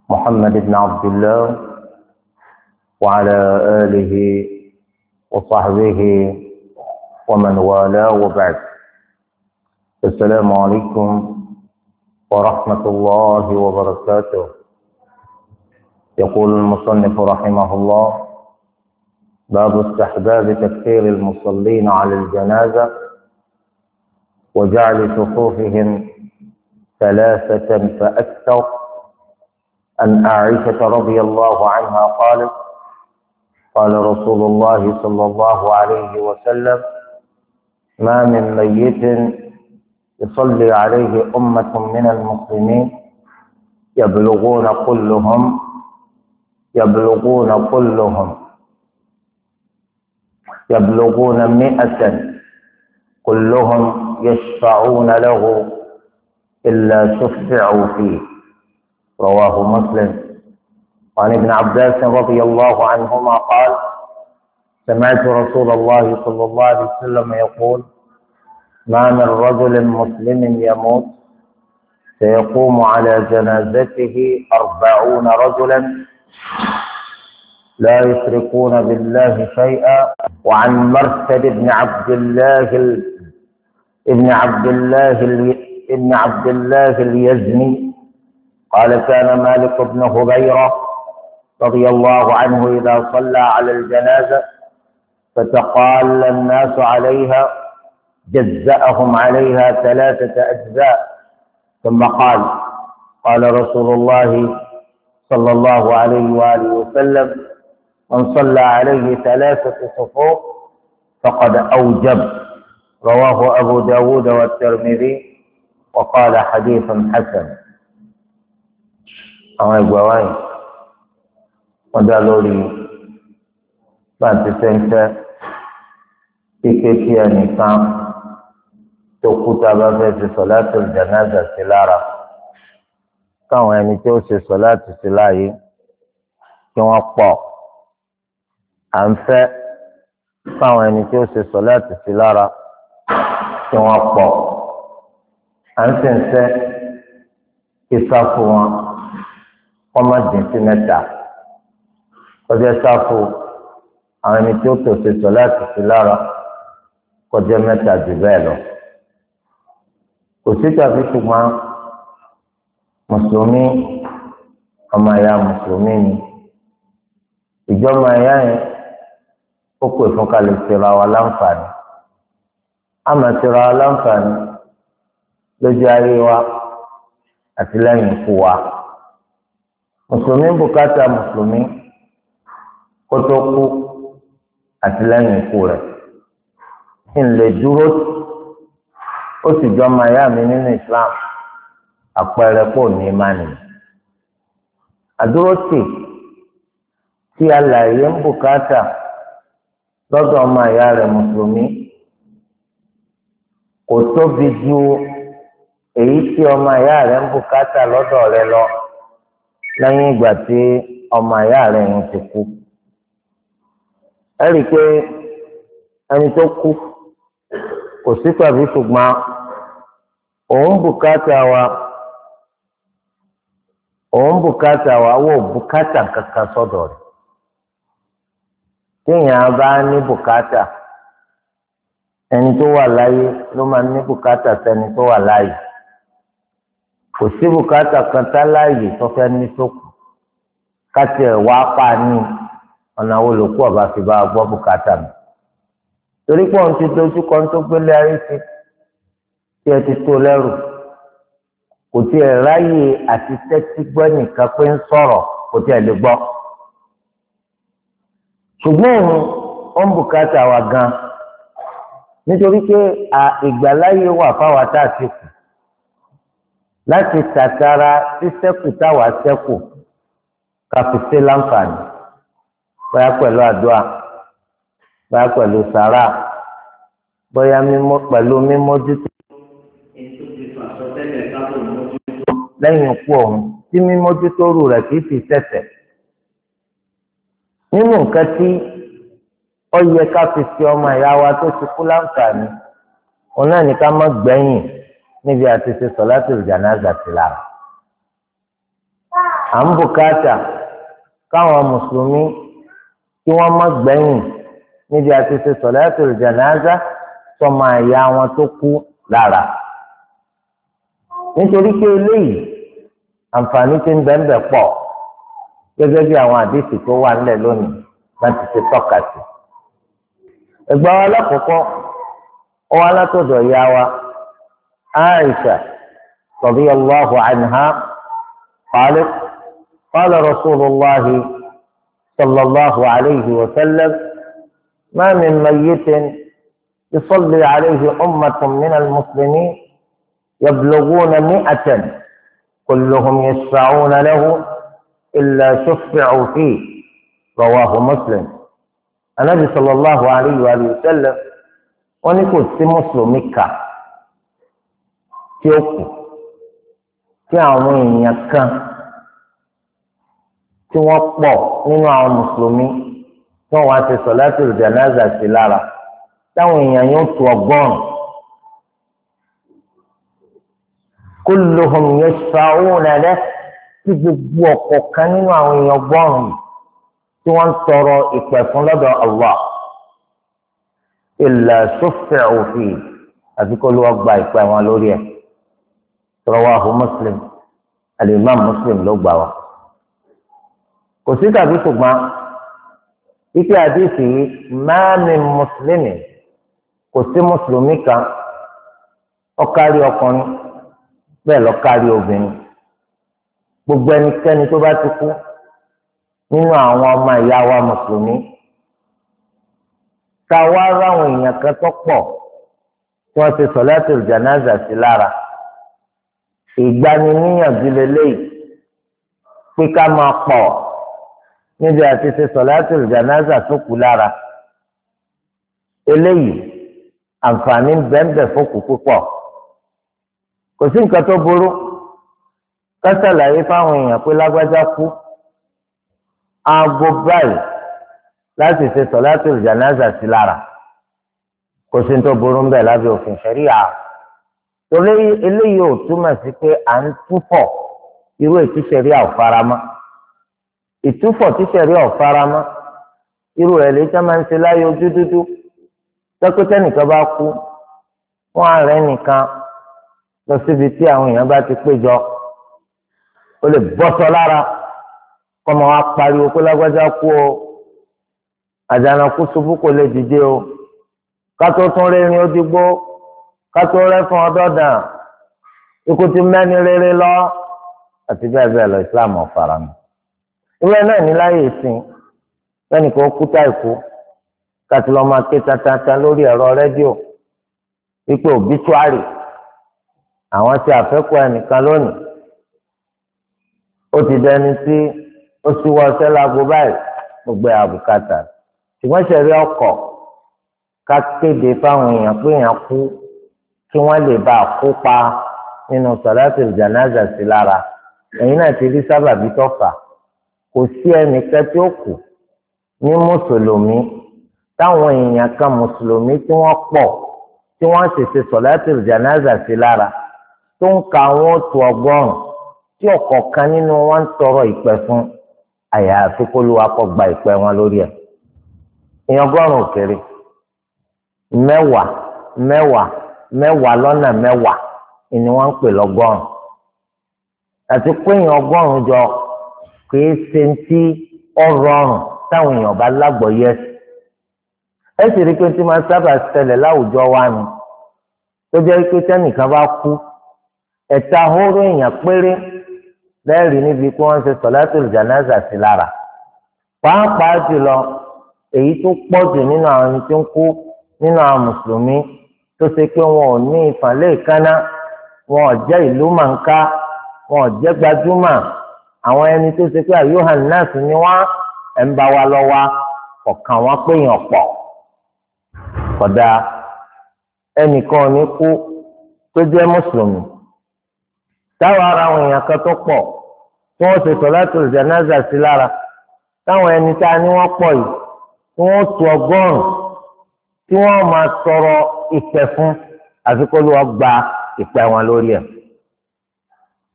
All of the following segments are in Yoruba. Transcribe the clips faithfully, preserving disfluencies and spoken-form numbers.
محمد بن عبد الله وعلى آله وصحبه ومن والاه وبعد. السلام عليكم ورحمة الله وبركاته. يقول المصنف رحمه الله: باب استحباب تكثير المصلين على الجنازة وجعل صفوفهم ثلاثة فأكثر. عن عائشة رضي الله عنها قالت: قال رسول الله صلى الله عليه وسلم: ما من ميت يصلي عليه أمة من المسلمين يبلغون كلهم يبلغون كلهم يبلغون مئة كلهم يشفعون له إلا شفعوا فيه. رواه مسلم. وعن ابن عباس رضي الله عنهما قال: سمعت رسول الله صلى الله عليه وسلم يقول: ما من رجل مسلم يموت سيقوم على جنازته أربعون رجلا لا يشركون بالله شيئا. وعن مرثد بن عبد الله ابن عبد الله ابن عبد الله اليزني قال: كان مالك بن هبيرة رضي الله عنه إذا صلى على الجنازة فتقال الناس عليها جزأهم عليها ثلاثة أجزاء، ثم قال: قال رسول الله صلى الله عليه وآله وسلم: من صلى عليه ثلاثة صفوف فقد أوجب. رواه أبو داود والترمذي وقال: حديث حسن. àwọn ẹgbẹ́ wáyé wọ́n dá lórí báńtí sẹ́ńtẹ́ kíké tí ẹnìkan tó kú tá a bá fẹ́ ṣe sọ̀láàtì jánásà sí lára káwọn ẹni tí ó ṣe sọ̀láàtì sí láàyè kí wọ́n pọ̀. à ń fẹ́ káwọn ẹni tí ó ṣe sọ̀láàtì sí lára kí wọ́n pọ̀. à ń sì ń fẹ́ kí sáfù wọn wọ́n má dín sí mẹ́ta. kọjá sáfù àwọn ẹni tí ó tò ṣe sọ̀láàtì sí lára kọjá mẹ́ta jù bẹ́ẹ̀ lọ. kò sí tàbí ṣùgbọ́n mùsùlùmí ọmọ ẹ̀yà mùsùlùmí ni ìjọba ẹ̀yà yẹn ó pè fún ká lè ṣera wa láǹfààní. a máa ṣera wa láǹfààní lójú ayé wa àti lẹ́yìn ikú wa. mùsùlùmí bùkátà mùsùlùmí kó tó kú àti lẹ́yìn ikú rẹ̀. kí n lè dúró ó sì jọ ọmọ ẹ̀yà mi nínú Islam àpẹẹrẹ pò ní ìmánì. àdúrótì tí alààyè ń bùkátà lọ́dọ̀ ọmọ ẹ̀yà rẹ̀ mùsùlùmí kò tóbi ju èyí tí ọmọ ẹ̀yà rẹ̀ ń bùkátà lọ́dọ̀ rẹ̀ lọ lẹ́yìn ìgbà tí ọmọ ẹ̀yà rẹ̀ ń ti kú. ẹ rí i pé ẹni tó kú kò sí tàbí ṣùgbọ́n òun bùkátà wa òun bùkátà wa wò bùkátà kankan sọ́dọ̀ rẹ̀. téèyàn bá ní bùkátà ẹni tó wà láyé ló máa ní bùkátà sẹ́ni tó wà láyé. kò sí bùkátà kan tá láàyè tó fẹ́ ní sókù káti ẹ̀ wá pa ní ọ̀nà wo lòkú ọba fi bá gbọ́ bùkátà mi. torí pé òun ti dojú kan tó gbélé ayé sí tí ẹ ti tó lẹ́rù kò tí ẹ ráyè àti tẹ́tí gbọ́ nìkan pé ń sọ̀rọ̀ kò tí ẹ lè gbọ́. ṣùgbọ́n òun ó ń bùkátà wa gan nítorí pé ìgbàláyé wà fáwa tá a ti kù láti tàtàrà sísẹ́kù táwa sẹ́kù káfíńsẹ́ láǹfààní bóyá pẹ̀lú àdúrà bóyá pẹ̀lú sàrà bóyá mímọ́ pẹ̀lú mímọ́jútó. lẹ́yìn ikú ọ̀hún tí mímọ́jútó rú rẹ̀ kìí fi sẹ̀sẹ̀. nínú nǹkan tí ó yẹ ká fi ṣe ọmọ ìyá wa tó ti kú láǹfààní òun náà ní ká má gbẹ̀yìn níbi àti ṣe sọ̀látùl jánásà sí lára. à ń bùkátà káwọn mùsùlùmí kí wọ́n má gbẹ̀yìn níbi àti ṣe sọ̀látul jánásà sọmọ àyà wọn tó kú lára nítorí pé eléyìí àǹfààní tí ń bẹ́ẹ̀ pọ̀ gẹ́gẹ́ bí àwọn àdéhùn tó wà nílẹ̀ lónìí láti ṣe tọ́ka sí. ẹgbẹ́ wa lákòókò ó wá látọ̀dọ̀ ìyá wa Aisha radiyallahu anha qalat qala rasulullahi sallallahu alayhi wa sallam ma min mayyitin yusalli alayhi ummatun min al-muslimin yablughuna mi'atan kulluhum yashfa'una lahu illa shuffi'u fihi rawahu Muslim. Ànábì sallallahu alayhi wa sallam wọ́n ní kò sí mùsùlùmí kà tí ó kù tí àwọn èèyàn kan tí wọ́n pọ̀ nínú àwọn mùsùlùmí tí wọ́n wá ti sọ̀látul jánásà sí lára táwọn èèyàn yóò tó ọgọ́rùn-ún kulluhum yashfa'una lahu tí gbogbo ọ̀kọ̀ọ̀kan nínú àwọn èèyàn ọgọ́rùn-ún tí wọ́n ń tọrọ ìpẹ̀ fún lọ́dọ̀ Allah illa shuffi'u fihi àti kó ló wá gba ìpẹ̀ wọn lórí ẹ̀ rawahu Muslim al-Imam Muslim ló gbà wá. kò sí tàbí ṣùgbọ́n ike àdìsí ma min mùsùlùmí kò sí mùsùlùmí kan ó kárí ọkùnrin bẹ́ẹ̀ ló kárí obìnrin gbogbo ẹnikẹ́ni tó bá ti kú nínú àwọn ọmọ ìyá wa mùsùlùmí ká wá ráwọn èèyàn kan tó pọ̀ tí wọ́n ti sọ̀látul jánásà sí lára ìgbaniníyànjú lélẹ́yìí pé ká máa pọ̀ níbi àti ṣe sọ̀látul jánásà tó kù lára eléyìí àǹfààní bẹ́ẹ̀ fòkù púpọ̀ kò sí nǹkan tó burú ká ṣàlàyé fáwọn èèyàn pé lágbájá kú aago báyìí láti ṣe sọ̀látul jánásà sí lára kò sí tó burú ń bẹ̀ lábẹ́ òfin ṣẹ̀ríà torí eléyìí ò túmọ̀ sí pé à ń túfọ̀ irú ètí ṣẹ̀ríà ò faramọ́ ìtúfọ̀ tí ṣẹ̀ríà ò faramọ́ irú rẹ̀ lè tẹ́ máa ń ṣe láyé ojú dúdú tẹ́kítẹ́ nìkan bá kú wọ́n á rẹ́ nìkan lọ síbi tí àwọn èèyàn bá ti péjọ ó lè bọ́sọ lára kọ́mọ wa pariwo pé lágbájá kú o àjànàkú ṣubú kò lè dìde o kátó tún rẹ́rìn ó digbó kátó rẹ́fọn ọdọ́dà ikú ti mẹ́ni rere lọ àti bẹ́ẹ̀ bẹ́ẹ̀ lọ Islam ọ̀fara mi. ìwé náà ní láyé ìsìn lẹ́nu kan kú táìkú káti lọ́ọ́ máa ké tatata lórí ẹ̀rọ rédíò wípé òbítúárì àwọn ti àfẹ́kù ẹnìkan lónìí ó ti dẹni tí ó ṣíwọ́ ọṣẹ́ lágbo báyìí gbogbo àbùkátà ṣùgbọ́n ṣẹ̀rí ọkọ̀ ká kéde fáwọn èèyàn pé èèyàn kú kí wọ́n lè bá a kópa nínú sọ̀látul jánásà sí lára ẹ̀yin náà ti rí sábàbí tọ́fà kò sí ẹnìkan tí ó kù ní mùsùlùmí táwọn èèyàn kan mùsùlùmí tí wọ́n pọ̀ tí wọ́n sì ṣe sọ̀látul jánásà sí lára tó ń ka àwọn òtù ọgọ́rùn-ún tí ọ̀kọ̀ọ̀kan nínú wọn ń tọrọ ìpẹ̀ fún àyàfi kó ló wá kọ́ gba ìpẹ̀ wọn lórí ẹ̀ èèyàn ọgọ́rùn-ún òkèrè mẹ́wàá mẹ́wàá mẹ́wàá lọ́nà mẹ́wàá ni wọ́n ń pè lọ́gọ́rùn-ún àti pé èèyàn ọgọ́rùn-ún jọ kìí ṣe ti ọrọrùn táwọn èèyàn bá lágbọ̀ọ́yé ẹ sì rí pé tí máa sábà ṣẹlẹ̀ láwùjọ wa ni tó jẹ́ pé tẹ́nìkan bá kú ẹ̀ta hóró èèyàn péré lẹ́rìí níbi pé wọ́n ṣe sọ̀látul jánásà sí lára pàápàá jùlọ èyí tó pọ̀ jù nínú àwọn ẹni tó ń kú nínú àwọn mùsùlùmí tó ṣe pé wọn ò ní ìfàlẹ́ ìkànnà wọn ò jẹ́ ìlú mànká wọn ò jẹ́ gbajúmọ̀ àwọn ẹni tó ṣe pé àyóhàn náà sì ni wọ́n ẹ̀ ń bá wa lọ wá ọ̀kan wọn péyàn pọ̀ kódà ẹnìkan ò ní kú tó jẹ́ mùsùlùmí táwọn ará àwọn èèyàn kan tó pọ̀ tí wọ́n ṣe sọ̀látul jánásà sí lára táwọn ẹni tá a ní wọ́n pọ̀ yìí tí wọ́n tu ọgọ́rùn-ún tí wọ́n máa sọ̀rọ̀ ìpẹ̀ fún àfikún ló gba ìpẹ̀ wọn lórí ẹ̀.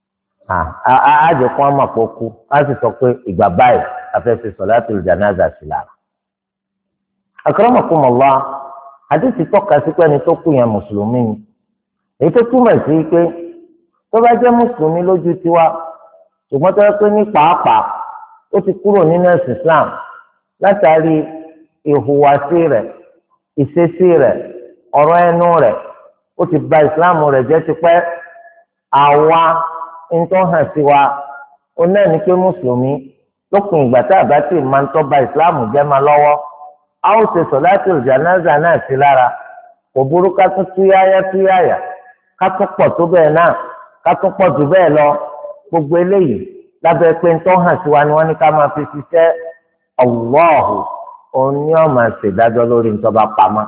àjẹ kún ọmọ kó kú á sì sọ pé ìgbà báyìí afẹ́fẹ́ solatul janaza sí lára. akramakumullah àdìsí tọ́ka sí pé ẹni tó kú yẹn mùsùlùmí ni èyí tó túmọ̀ sí pé tó bá jẹ́ mùsùlùmí lójú tiwa ṣùgbọ́n tó yẹ pé ní pàápàá ó ti kúrò nínú ẹ̀sìn Islam látàrí ìhùwàsí rẹ̀ ìṣesí rẹ̀ ọ̀rọ̀ ẹnu rẹ̀ ó ti bà ìsìláàmù rẹ̀ jẹ́ tipẹ́ àwa ń tó hàn sí wa ó náà ní pé mùsùlùmí lópin ìgbà tá a bá ti máa ń tọ́ bà ìsìláàmù jẹ́ máa lọ́wọ́ a ó ṣe sọ̀látul jánásà náà sí lára kò burú ká tún túyáyá túyáyá ká tún pọ̀ tó bẹ́ẹ̀ náà ká tún pọ̀ jù bẹ́ẹ̀ lọ gbogbo eléyìí lábẹ́ pé ń tó hàn sí wa ni wọ́n ní ká máa fi ṣiṣẹ́ Allahu òun ni wọ́n máa ṣèdájọ́ lórí ntọ́ba pamọ́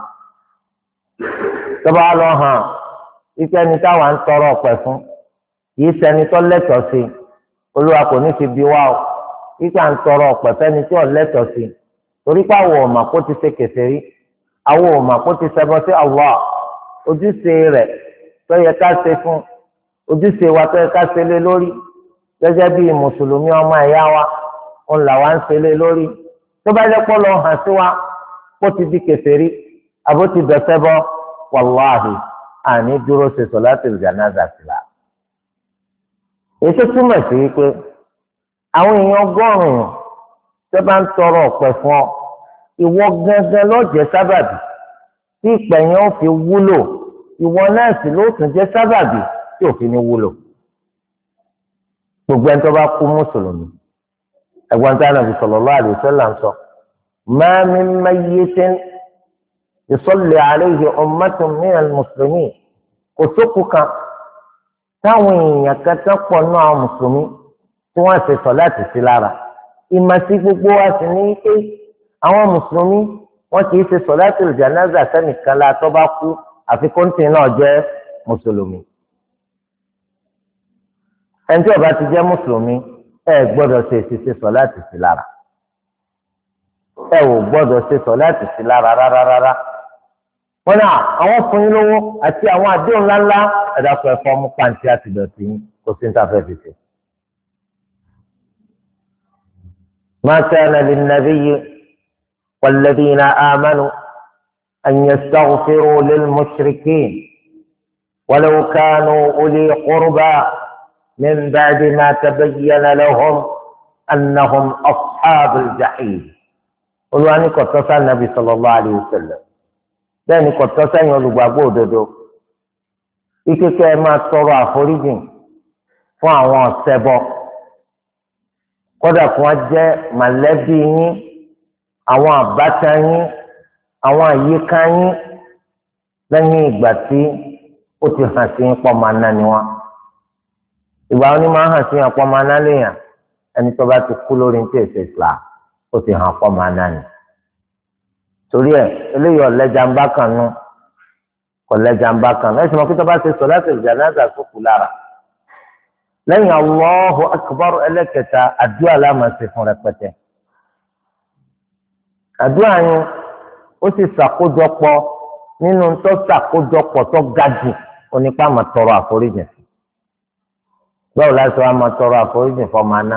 tọ́ba lọ hàn ike ẹni táwa ń tọrọ ọ̀pẹ fún kì í ṣẹni tó lẹ́tọ̀ọ́ sí olúwa kò ní fi bí wá o ike à ń tọrọ ọ̀pẹ fẹ́ni tí ò lẹ́tọ̀ọ́ sí torí pé àwọn ọ̀mà kó ti ṣe kèfèrí àwọn ọ̀mà kó ti ṣẹbọ sí Allah ojúṣe rẹ̀ tó yẹ ká ṣe fún ojúṣe wa tó yẹ ká ṣe lé lórí gẹ́gẹ́ bí mùsùlùmí ọmọ ẹ̀yà wa òun làwa ń ṣe lé lórí tó bá jẹ́ pọ́ lọ hàn sí wa kó ti di kèfèrí àbó ti dọ̀sẹ́ bọ́ wàláhì àní dúró ṣe sọ̀látul jánásà sí la. èyí tó túmọ̀ sí wípé àwọn èèyàn ọgọ́rùn-ún tó bá ń tọrọ ọ̀pẹ fún ọ ìwọ gangan ló jẹ́ sábàbí tí ìpẹ̀yìn ó fi wúlò ìwọ náà sì ló tún jẹ́ sábàbí tí ò fi ní wúlò. gbogbo ẹni tó bá kú mùsùlùmí ẹ̀gbọ́n tí Ànábì sallallahu alaihi wasallam ń sọ ma min mayyitin yusalli alayhi ummatun minal muslimin kò sókù kan táwọn èèyàn kan tán pọ̀ nínú àwọn mùsùlùmí tí wọ́n ṣe sọ̀láàtì sí lára ìmọ̀sí gbogbo wa sì ní pé àwọn mùsùlùmí wọ́n kì í ṣe sọ̀láàtul jánásà sẹ́nìkan la tó bá kú àfi kóńtì náà jẹ́ mùsùlùmí. ẹni tí ó bá ti jẹ́ mùsùlùmí ẹ gbọ́dọ̀ ṣe ìṣiṣẹ́ sọ̀láàtì sí lára ẹ ò gbọ́dọ̀ ṣe sọ̀láàtì sí lára rárá rárá. wọ́n náà àwọn fún yín lówó àti àwọn àdéhùn ńláńlá ẹ̀dàpọ̀ ẹ̀fọ́ mú pàǹtí àti ìdọ̀tí kò sí ní tàfẹ́ fi ṣe. ما كان للنبي والذين آمنوا أن يستغفروا للمشركين ولو كانوا أولي قربى من بعد ما تبين لهم أنهم أصحاب الجحيم قلوا أني قد النبي صلى الله عليه وسلم لأني قد تصل يلقى دودو إكي ما ترى فريجين فأوان سبو kódà kí wọ́n jẹ́ mọ̀lẹ́bí yín àwọn àbátan yín àwọn àyíká yín lẹ́yìn ìgbà tí ó ti hàn sí yín pọ̀ máa ná ni wọ́n. ìgbà wọn ni máa hàn sí yín pọ̀ máa ná léèyàn ẹni tó bá ti kú lórí ní tèèṣe Islam ó ti hàn pọ̀ máa ná ni. torí ẹ eléyìí ọ̀lẹ́jà ń bá kan nú ọ̀lẹ́jà ń bá kan nú ẹ̀sìn mọ́ kí tó bá ti solatul jánásà sókù lára. lẹ́yìn Allahu akbar ẹlẹ́kẹta àdúrà láàmà ṣe fún rẹpẹtẹ. àdúrà yẹn ó sì ṣàkójọpọ̀ nínú tó ṣàkójọpọ̀ tó ga jù onípa máa tọrọ àforíjì. báwo láti wá máa tọrọ àforíjì fọmọ aná.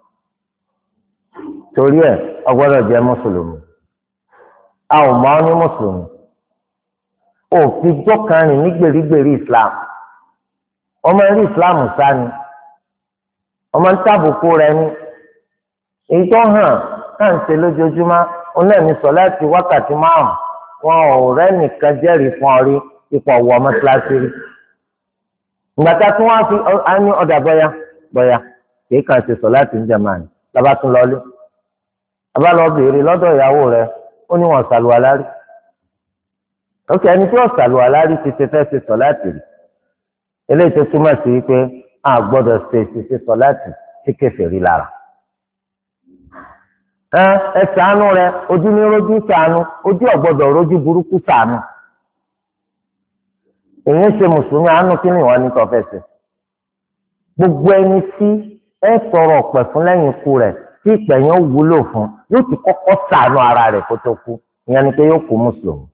torí ẹ̀ ọgbọ́dọ̀ jẹ́ mùsùlùmí. a ò mọ̀ ọ́ ní mùsùlùmí. òfin jọ́kan rìn ní gbèrígbèrí Islam. ọmọ ẹ̀rí Islam sáni. ọmọ ń tàbùkù rẹ ní èyí tó hàn ká ń ṣe lójoojúmọ́ onáà ní sọ̀láàtì wákàtí márùn wọn ò rẹ́ nìkan jẹ́rìí fún ọ rí ipò ọ̀wọ́ mọ́tíláṣí rí. ìgbàta tí wọ́n á fi á ní ọ̀dà bọ́yá bọ́yá kì í kàn ṣe sọ̀láàtì ń jẹ̀mọ́ àná lábá tún lọ́lé. àbá lọ béèrè lọ́dọ̀ ìyàwó rẹ ó ní wọn ṣàlùwàlá rí. ókè ẹni tí wọ́n ṣàlùwàlá rí ti ṣe fẹ́ ṣe sọ̀láàtì rí. eléyìí tó túmọ̀ sí pé a gbọ́dọ̀ ṣe ìṣiṣẹ́ sọ̀láàtì tí kèfèrí lára. ẹ ẹ ṣàánú rẹ ojú ní rojú ṣàánú ojú ọ̀gbọ́dọ̀ rojú burúkú ṣàánú. èyí ṣe mùsùlùmí àánú kí ni ìwọ ní kò fẹ́ ṣe. gbogbo ẹni tí ẹ sọ̀rọ̀ ọ̀pẹ̀ fún lẹ́yìn ikú rẹ̀ tí ìpẹ̀yìn wúlò fún yóò ti kọ́kọ́ ṣàánú ara rẹ̀ kó tó kú ìyẹn ni pé yóò kú mùsùlùmí.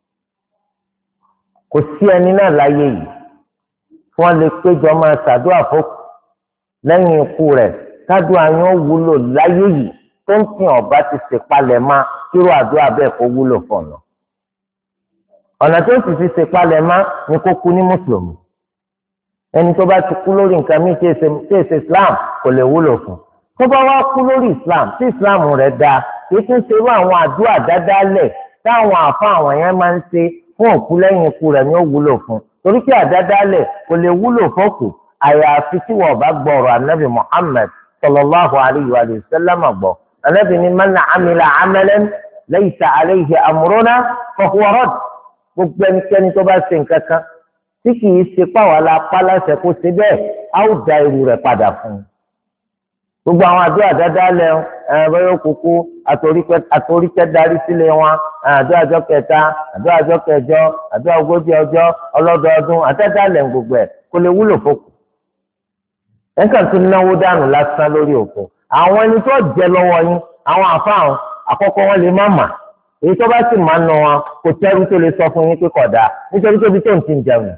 kò sí ẹni náà láyé yìí wọ́n lè péjọ máa ṣàdúrà fókù lẹ́yìn ikú rẹ̀ kádùá yẹn wúlò láyé yìí tó ń fi ọba ti ṣèpalẹ̀ má kíró àdúrà bẹ́ẹ̀ kó wúlò fọ̀nà. ọ̀nà tó sì fi ṣèpalẹ̀ má ni kó kú ní mùsùlùmí. ẹni tó bá ti kú lórí nǹkan míì tí èsè Islam kò lè wúlò fún. tó bá wá kú lórí Islam tí Islam rẹ̀ dáa kì í tún ṣerú àwọn àdúrà dáadáalẹ̀ táwọn àfa àwọn yẹn máa ń ṣe fún òkú lẹ́yìn ikú rẹ̀ ni ó wúlò fún. torí pé àdádálẹ̀ kò lè wúlò fọ́kù àyàfi tí wọ́n bá gbọ́rọ̀ anabi Muhammad sallallahu alayhi wa sallam gbọ́. anabi ni man amila amalan laysa alayhi amruna fahuwa radd. gbogbo ẹnikẹ́ni tó bá ṣe nǹkan kan tí kì í ṣe pàwọ́ alápá láṣẹ kó ṣe bẹ́ẹ̀ á ó da irú rẹ̀ padà fún un. gbogbo àwọn àdúrà àdádálẹ̀ ẹ̀rọ kúkú àtòríkẹ́ darí sílé wọn àdúrà ọjọ́ kẹta àdúrà ọjọ́ kẹjọ àdúrà ogójì ọjọ́ ọlọ́dọọdún àdádálẹ̀ gbogbo ẹ̀ kò lè wúlò fókù. ẹ̀ka tó náwó dànù lásán lórí òkú. àwọn ẹni tó jẹ lọ́wọ́ yín àwọn àfáàwọn àkọ́kọ́ wọn lè má mà èyí tó bá sì máa ń nà wọn kò tẹ́rù tó lè sọ fún yín pé kódà nítorí tóbi tó ń ti jẹun.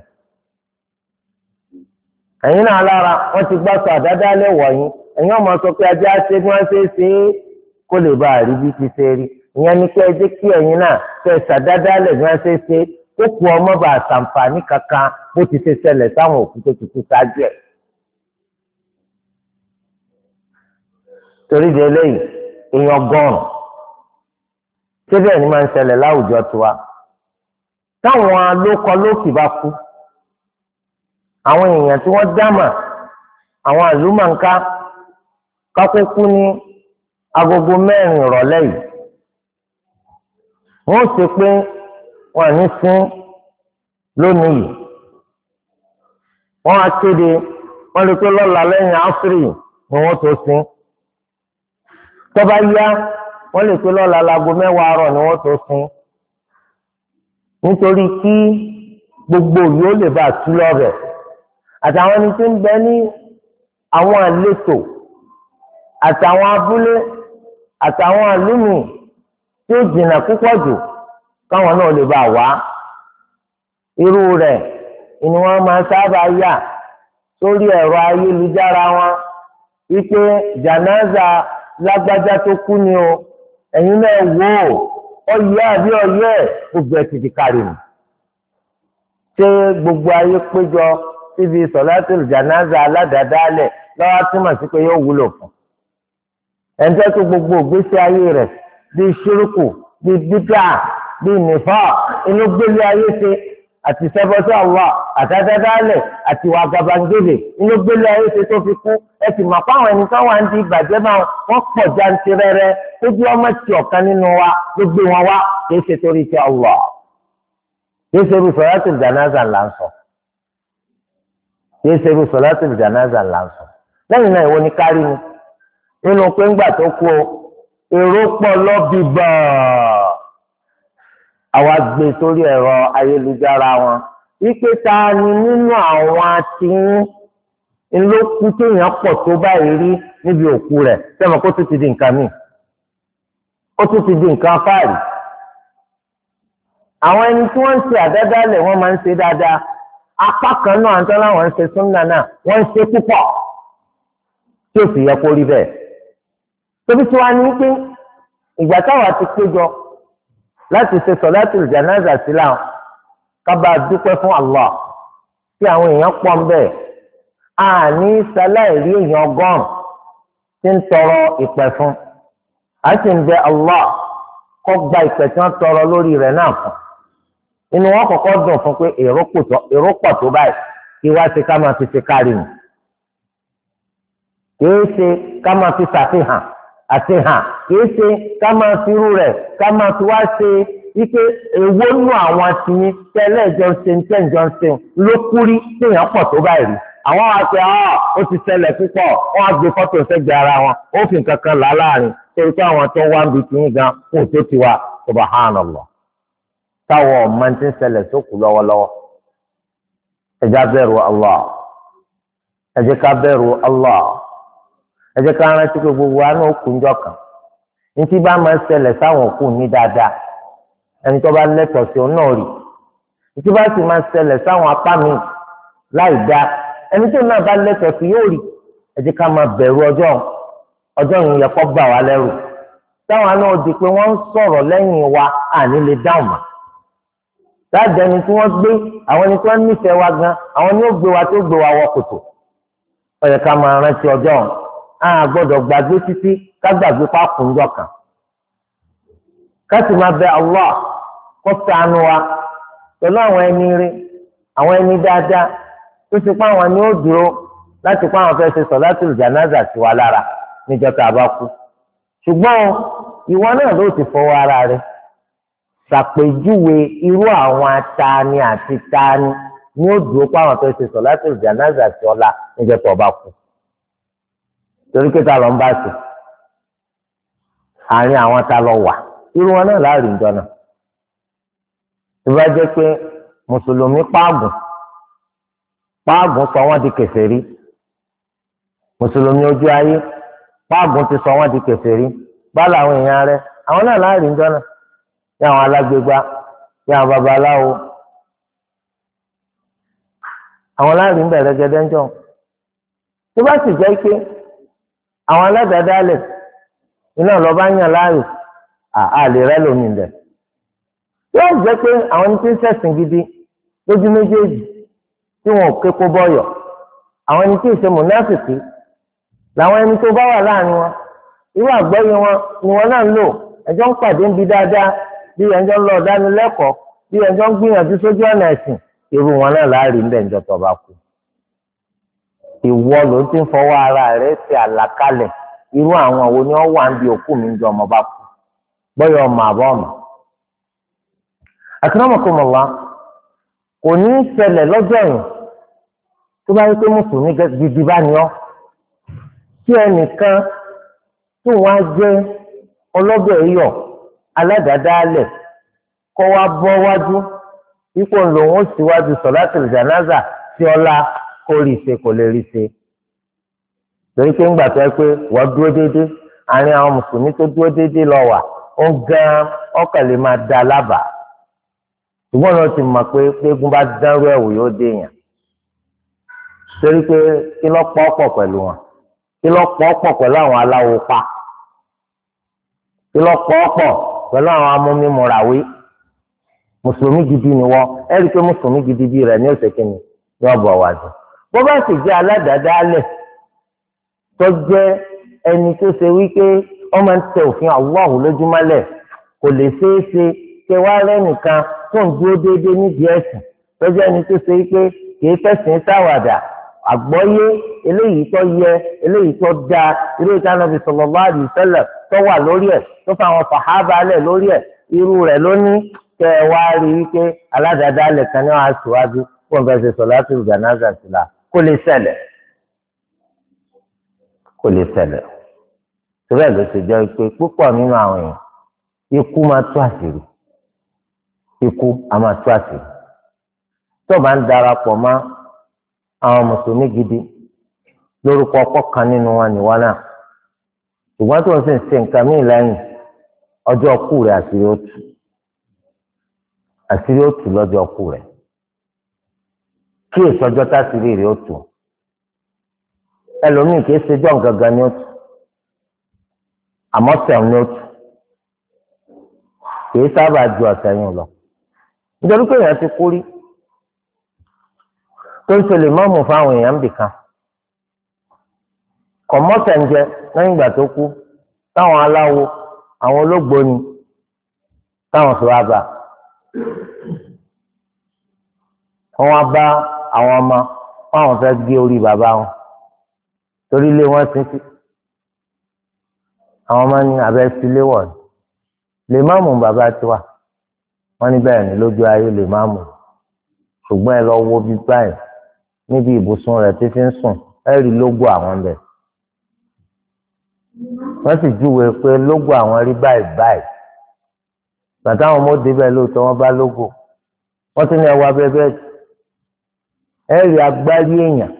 ẹ̀yin náà lára wọ́n ti gbá sọ àdádálẹ̀ wọ̀nyí ẹ̀yin ọmọ sọ pé ajá ṣe bí wọ́n ṣe é ṣe é kó lè bá àrí bí ti ṣe rí ìyẹn ni pé ẹ jẹ́ kí ẹ̀yin náà fẹ́ ṣàdádálẹ̀ bí wọ́n ṣe é ṣe kó kú ọmọ bá ṣàǹfààní kankan bó ti ṣe ṣẹlẹ̀ sáwọn òkú tó ti kú ṣáájú ẹ̀. torí de eléyìí èèyàn gọ́ọ̀rùn síbẹ̀ ni máa ń ṣẹlẹ̀ láwùjọ tiwa táwọn alókọ lókì bá kú àwọn èèyàn tí wọ́n dámà àwọn àlùmọ̀ǹká kákókú ní agogo mẹ́rin ìrọ̀lẹ́ yìí wọ́n ṣe pé wọ́n ní sín lónìí yìí wọ́n á kéde wọ́n lè pé lọ́la lẹ́yìn áfírì ni wọ́n tó sín tó bá yá wọ́n lè pé lọ́la láago mẹ́wàá àárọ̀ ni wọ́n tó sín nítorí kí gbogbo yìí ó lè bá a tú lọ́rẹ̀ àtàwọn ẹni tí ń bẹ ní àwọn àlétò àtàwọn abúlé àtàwọn àlùmí tí ó jìnnà púpọ̀ jù káwọn náà lè bá wá irú rẹ̀ ni wọ́n máa sábà yà sórí ẹ̀rọ ayélujára wọn wípé jànáza lágbájá tó kú ni o ẹ̀yin náà wò ó ọyẹ àbí ọyẹ gbogbo ẹ̀ ti di kárí mi ṣé gbogbo ayé péjọ síbi sọ̀látùl jànáza aládàádáálẹ̀ lọ́wọ́ túmọ̀ sí pé yóò wúlò fún ẹ̀ńtẹ́ tó gbogbo ògbésí ayé rẹ̀ bíi ṣírùkù bíi bídà bíi nìfà inú gbélé ayé ṣe àti sẹ́bọ́sọ́ àwọ̀ àtàdádálẹ̀ àti ìwà gàbàǹgẹ̀dẹ̀ inú gbélé ayé ṣe tó fi kú ẹ sì mọ̀ fáwọn ẹni tó wà ń di ìbàjẹ́ máa wọ́n pọ̀ jantirẹrẹ tó bí ọmọ tí ọ̀kan nínú wa ló gbé wọn wá kì í ṣe torí ti àwọ̀ kì í ṣe irú sọ̀látùl jànáza là ń sọ kì í ṣe irú sọ̀látùl jànáza là ń sọ lẹ́yìn náà ìwọ ni kárí ni nínú pé ńgbà tó kú o èrò pọ̀ lọ́bì bàá àwa gbé sórí ẹ̀rọ ayélujára wọn wípé ta ni nínú àwọn atìyín ńlọkù téèyàn pọ̀ tó báyìí rí níbi òkú rẹ̀ sẹ́mi kó tún ti di nǹkan míì ó tún ti di nǹkan fáàrí àwọn ẹni tí wọ́n ń ṣe àdádálẹ̀ wọ́n máa ń ṣe dáadáa apá kan náà àǹtọ́ láwọn ń ṣe súnnà náà wọ́n ń ṣe púpọ̀ tí ó sì yẹ kó rí bẹ́ẹ̀ tóbi tí wàá ní pé ìgbà táwa ti péjọ láti ṣe sọ̀látùl jánásà sílá kábà dúpẹ́ fún Allah tí àwọn èèyàn pọ̀ ń bẹ̀ àní sáláìrí èèyàn ọgọ́rùn tí ń tọrọ ìpẹ̀ fún a sì ń bẹ Allah kó gba ìpẹ̀ tí wọ́n tọrọ lórí rẹ̀ náà fún inú wọn kọ́kọ́ dùn fún pé èrò pọ̀ tó báyìí kí wá ṣe ká máa fi ṣe kárí mi kì í ṣe ká máa fi ṣàfihàn àti hàn kìí ṣe ká máa fi irú rẹ̀ ká máa fi wá ṣe wípé èwo nù àwọn àtìyín tẹ́lẹ̀ jọ ṣe ń tẹ̀jọ́ ṣe ló kúrí téèyàn pọ̀ tó báyìí rí àwọn àti ọ́ ó ti ṣẹlẹ̀ púpọ̀ wọ́n á gbé fọ́tò sẹ́gbẹ̀ẹ́ ara wọn ó fi nǹkan kan là láàrin torí pé àwọn tó wá ń bi tìyín gan kún tó ti wá subhanallah táwọn ọmọ ti ń ṣẹlẹ̀ sókù lọ́wọ́lọ́wọ́ ẹ jẹ́ ká bẹ̀rù Allah ẹ jẹ́ ká bẹ̀rù Allah ẹ jẹ́ ká rántí pé gbogbo wa náà kú njọ́ kan ní tí bá máa ń ṣẹlẹ̀ sáwọn òkú ní dáadáa ẹni tó bá lẹ́tọ̀ọ́ sí òun náà rí ní tí bá sì máa ń ṣẹlẹ̀ sáwọn apá mi láì dá ẹni tó náà bá lẹ́tọ̀ọ́ sí yóò rí ẹ jẹ́ ká máa bẹ̀rù ọjọ́ ọjọ́ yìí yẹ kó bà wá lẹ́rù táwọn náà di pé wọ́n ń sọ̀rọ̀ lẹ́yìn wa àní lè dáhùn mà láti ẹni tí wọ́n gbé àwọn ẹni tí wọ́n nífẹ̀ẹ́ wa gan àwọn ni ó gbé wa tó gbé wa wọ kòtò ó yẹ ká máa rántí ọjọ́ a gbọ́dọ̀ gbàgbé títí ká gbàgbé pákó ńjọ́ kan ká sì máa bẹ Allah kó ṣàánú wa pẹ̀lú àwọn ẹni rí àwọn ẹni dáadáa tó ti pa àwọn ni ó dúró láti pa àwọn fẹ́ ṣe sọ̀látùl jánásà sí wa lára níjọ́ tá a bá kú ṣùgbọ́n ìwọ náà ló ti fọwọ́ ara rẹ ṣàpèjúwe irú àwọn atani àti tani ni ó dúró pa àwọn fẹ́ ṣe sọ̀látùl jánásà sí ọlá níjọ́ tó bá kú torí pé ta ló ń bá ṣe àárín àwọn ta lọ wà irú wọn náà láàrin ìjọ náà tó bá jẹ́ pé mùsùlùmí páàgùn páàgùn sọ wọ́n di kèfèrí mùsùlùmí ojú ayé páàgùn ti sọ wọ́n di kèfèrí bá làwọn èèyàn rẹ̀ àwọn náà láàrin ìjọ náà bí àwọn alágbègbà bí àwọn babaláwo àwọn láàrin bẹ̀rẹ̀ gẹ́gẹ́ ńjọ́ tó bá sì jẹ́ pé àwọn aládàádálẹ̀ iná lọ́ba yàn láàyò àlè rẹ lómi ń bẹ̀. yóò jẹ́ pé àwọn ẹni tí ń ṣẹ̀sìn gidi lójú méjèèjì tí wọn ò kéko bọ́yọ̀ àwọn ẹni tí ì ṣe mùnáfìkì làwọn ẹni tó bá wà láàrin wọn irú àgbọ́yé wọn ni wọn náà ń lò ẹjọ́ ń pàdé ń bi dáadáa bí ẹjọ́ ń lọ dánilẹ́kọ̀ọ́ bí ẹjọ́ ń gbìyànjú sójú ọ̀nà ẹ̀sìn irú wọn náà láàrin bẹ́ẹ̀ ńjọ́ tó bá kú. ìwọ ló ti ń fọwọ́ ara rẹ̀ ṣe àlàkalẹ̀ irú àwọn wo ni wọ́n wà ń bi òkú mi ńjọ́ ọmọ bá kú bọ́yọ̀ ọmọ àbọ̀ ọmọ. akramakumullah kò ní í ṣẹlẹ̀ lọ́jọ́ yìí tó bá yẹ pé mùsùlùmí gidi bá ní ọ́ tí ẹnìkan tó wá jẹ́ ọlọ́bẹ̀ yọ̀ aládàádáálẹ̀ kọ́ wá bọ́ wájú ipò lòun ó síwájú sọ̀látùl jánásà tí ọlá kó rí ṣe kò lè rí ṣe torí pé ńgbà tó yẹ pé wọ́n dúró déédéé àárín àwọn mùsùlùmí tó dúró déédéé lọ wà ó gan ọkàn lè máa da lábàá ṣùgbọ́n náà ti mọ̀ pé gbégún bá dánrú ẹ̀wù yóò déèyàn torí pé kí ló pọ̀ pọ̀ pẹ̀lú wọn kí ló pọ̀ pọ̀ pẹ̀lú àwọn aláwo pa kí ló pọ̀ pọ̀ pẹ̀lú àwọn amúmímúrawé mùsùlùmí gidi ni wọ́n ẹ̀rí pé mùsùlùmí gidi bíi rẹ̀ ní ọ̀sẹ̀ kìíní ní ọ̀bọ̀ wájú bó bá sì jẹ́ aládàádáálẹ̀ tó jẹ́ ẹni tó ṣe wípé wọ́n máa ń tẹ òfin Allahu lójúmọ́lẹ̀ kò lè ṣeé ṣe ṣe wá rẹ́nìkan tó ń dúró déédéé nídìí ẹ̀sìn tó jẹ́ ẹni tó ṣe wípé kìí fẹ̀sìn ṣàwàdà àgbọ́yé eléyìí tó yẹ eléyìí tó dáa irú ìta Ànábì sallallahu alaihi wasallam tó wà lórí ẹ̀ tó fa àwọn sàhábà lẹ̀ lórí ẹ̀ irú rẹ̀ lóní tẹ ẹ wá rí wípé aládàádáálẹ̀ kan ní wàá síwájú fún bẹ́ẹ̀ ṣe sọ̀látùl jánásà sílá kó lè ṣẹlẹ̀ kó lè ṣẹlẹ̀ torí ẹ̀ ló ṣe jẹ́ pé púpọ̀ nínú àwọn èèyàn ikú máa tú àṣírí ikú a máa tú àṣírí tó bá ń darapọ̀ mọ́ àwọn mùsùlùmí gidi lórúkọ ọkọ̀ kan nínú wọn nìwọ náà ṣùgbọ́n tó ń sì ń ṣe nǹkan míì lẹ́yìn ọjọ́ kú rẹ̀ àṣírí ó tú àṣírí ó tú lọ́jọ́ kú rẹ̀ kí èso ọjọ́ táṣírí rẹ̀ ó tú ẹlòmíì kìí ṣe jọ́ gangan ni ó tú àmọ́ sẹ̀wọ̀n ni ó tú kìí sábà ju ọ̀sẹ̀ yìí lọ nítorí pé èèyàn ti kú rí tó ń ṣe lè mọ́mù fáwọn èèyàn bìkan kọ̀mọ́sẹ̀ ń jẹ lẹ́yìn ìgbà tó kú táwọn aláwo àwọn olóògbóni táwọn fi wá bá wọn wá bá àwọn ọmọ fáwọn fẹ́ gé orí bàbá wọn torí ilé wọn ti sí àwọn ọmọ ní abẹ́ sílé wọ̀ ni lè má mú bàbá tiwa wọn ní bẹ́ẹ̀ ni lójú ayé lè má mú ṣùgbọ́n ẹ lọ wo bí báyìí níbi ibùsùn rẹ̀ títí ń sùn ẹ rí lógò àwọn bẹ̀ wọ́n sì júwe pé lógò àwọn rí báyìí báyìí bàtà àwọn ọmọ òde bẹ́ẹ̀ lóòótọ́ wọ́n bá lógò wọ́n tún ní ẹwà bẹ́ẹ̀ ẹ rí agbárí èèyàn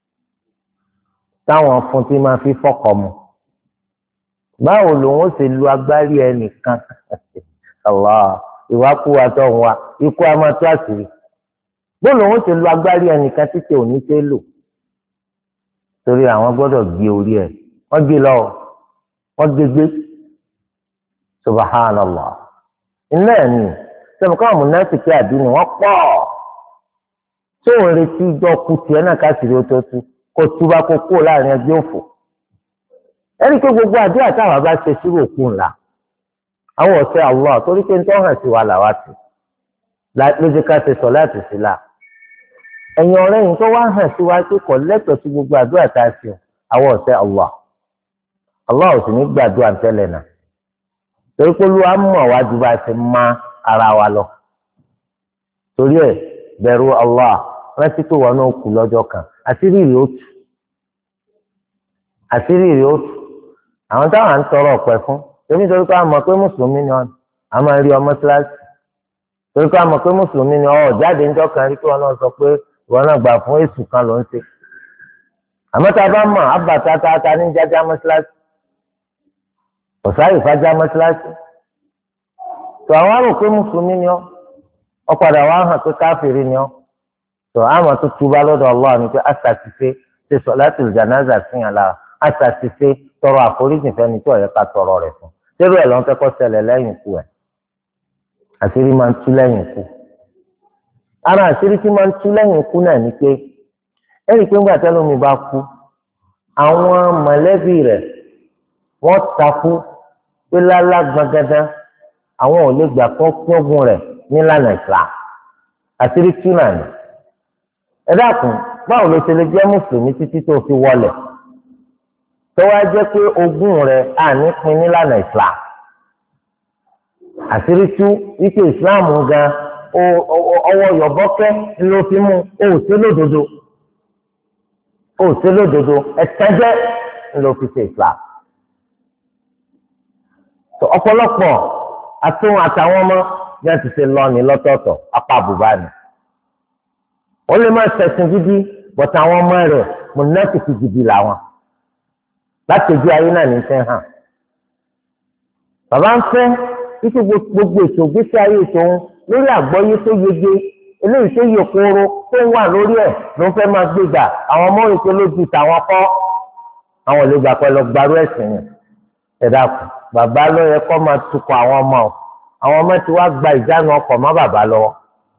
táwọn fún tí máa fi fọ́kọ̀ mu báwo lòun ó ṣe lu agbárí ẹnìkan Allah ìwákúwa tó ń wa ikú a máa tó àṣírí bó lòun ó ṣe lu agbárí ẹnìkan títí òní ṣe lò torí àwọn gbọ́dọ̀ gbé orí ẹ̀ wọ́n gbé lọ wọ́n gbégbé subhanallah iná ẹ̀ ní sẹ́mi káwọn mùnáfíkí àdínì wọ́n pọ̀ tó ń retí ìjọ kú tiẹ̀ náà káṣíìrì ó tó tú kó túbá kó kú láàrin ẹgbẹ́ òfò ẹni pé gbogbo àdúrà táwọn bá ṣe sírò kú ńlá àwọn ọ̀sẹ̀ Allah torí pé ń tọ́ hàn sí wa làwa sí lójú ká ṣe sọ láti sí la ẹ̀yin ọ̀rẹ́ yìí tó wá hàn sí wa pé kò lẹ́tọ̀ọ́ sí gbogbo àdúrà tá a ṣe àwọn ọ̀sẹ̀ Allah Allah ò sì ní gbàdúrà tẹ́lẹ̀ náà torí pé olúwa mọ̀ wá ju bá a ṣe má ara wa lọ torí ẹ̀ bẹ̀rù Allah rántí pé wọn náà kú lọ́jọ́ kan àṣírí rèé ó tù àṣírí rèé ó tù àwọn táwọn à ń tọrọ ọ̀pẹ fún torí torí pé a mọ̀ pé mùsùlùmí ni wọn a máa rí ọmọ kíláàsì torí pé a mọ̀ pé mùsùlùmí ni ọ̀ jáde ńjọ́ kan rí pé wọn náà sọ pé wọn náà gbà fún èṣù kan ló ń ṣe àmọ́ tá a bá mọ̀ àbàtà tata ní jájá mọ́síláṣí ọ̀sáyì fájá mọ́síláṣí tó àwọn àrò pé mùsùlùmí ni ọ́ ọ padà wá hàn pé káfíìrì ni ọ́ tó àmọ́ tó túbá lọ́dọ̀ Allah ni pé àṣàṣìṣe ṣe sọ̀látùl jánásà síyàn lára àṣàṣìṣe tọrọ àforíjì fẹ́ni tí ọ̀yẹ́ ká tọrọ rẹ̀ fún ṣérú ẹ̀ lọ́n kẹ́kọ̀ọ́ ṣẹlẹ̀ lẹ́yìn ikú ẹ̀ àṣírí máa ń tú lẹ́yìn ikú ara àṣírí tí máa ń tú lẹ́yìn ikú náà ni pé ẹ̀rí pé ńgbà tẹ́lómi bá kú àwọn mọ̀lẹ́bí rẹ̀ wọ́n takú pé lálá gbàgádá àwọn ò lè gbà kán pọ́gùn rẹ̀ nílànà Islam àṣírí tú náà ni ẹ dákun báwo ló ṣe lè jẹ́ mùsùlùmí títí tó fi wọlẹ̀ tó wá jẹ́ pé ogún rẹ̀ à ní pín nílànà Islam àṣírí tú wípé Islam gan ọwọ́ yọ̀bọ́kẹ́ ló fi mú òòṣè lódodo òòṣè lódodo ẹ̀tẹ́jẹ́ ló fi ṣe Islam ọ̀pọ̀lọpọ̀ àtún àtàwọn ọmọ bí wọ́n ti ṣe lọ ní lọ́tọ̀ọ̀tọ̀ apá àbùbá ni ó lè má ṣẹ̀sìn gidi bọ̀tà àwọn ọmọ rẹ̀ mùnáfíkì gidi làwọn láti ojú ayé náà ní fẹ́ hàn bàbá ń fẹ́ títí gbogbo ètò ìgbésí ayé ètò òun lórí àgbọ́yé tó yege eléyìí tó yẹ kóró tó ń wà lórí ẹ̀ ló ń fẹ́ máa gbégbà àwọn ọmọ rẹ̀ tó lójú tàwọn kọ́ àwọn olè gbà pẹ̀lú gbarú ẹ̀sìn yẹn ẹ̀dá kù bàbá ló yẹ kó máa tukọ̀ àwọn ọmọ o àwọn ọmọ tí wàá gba ìjánu ọkọ̀ mọ́ bàbá lọ́wọ́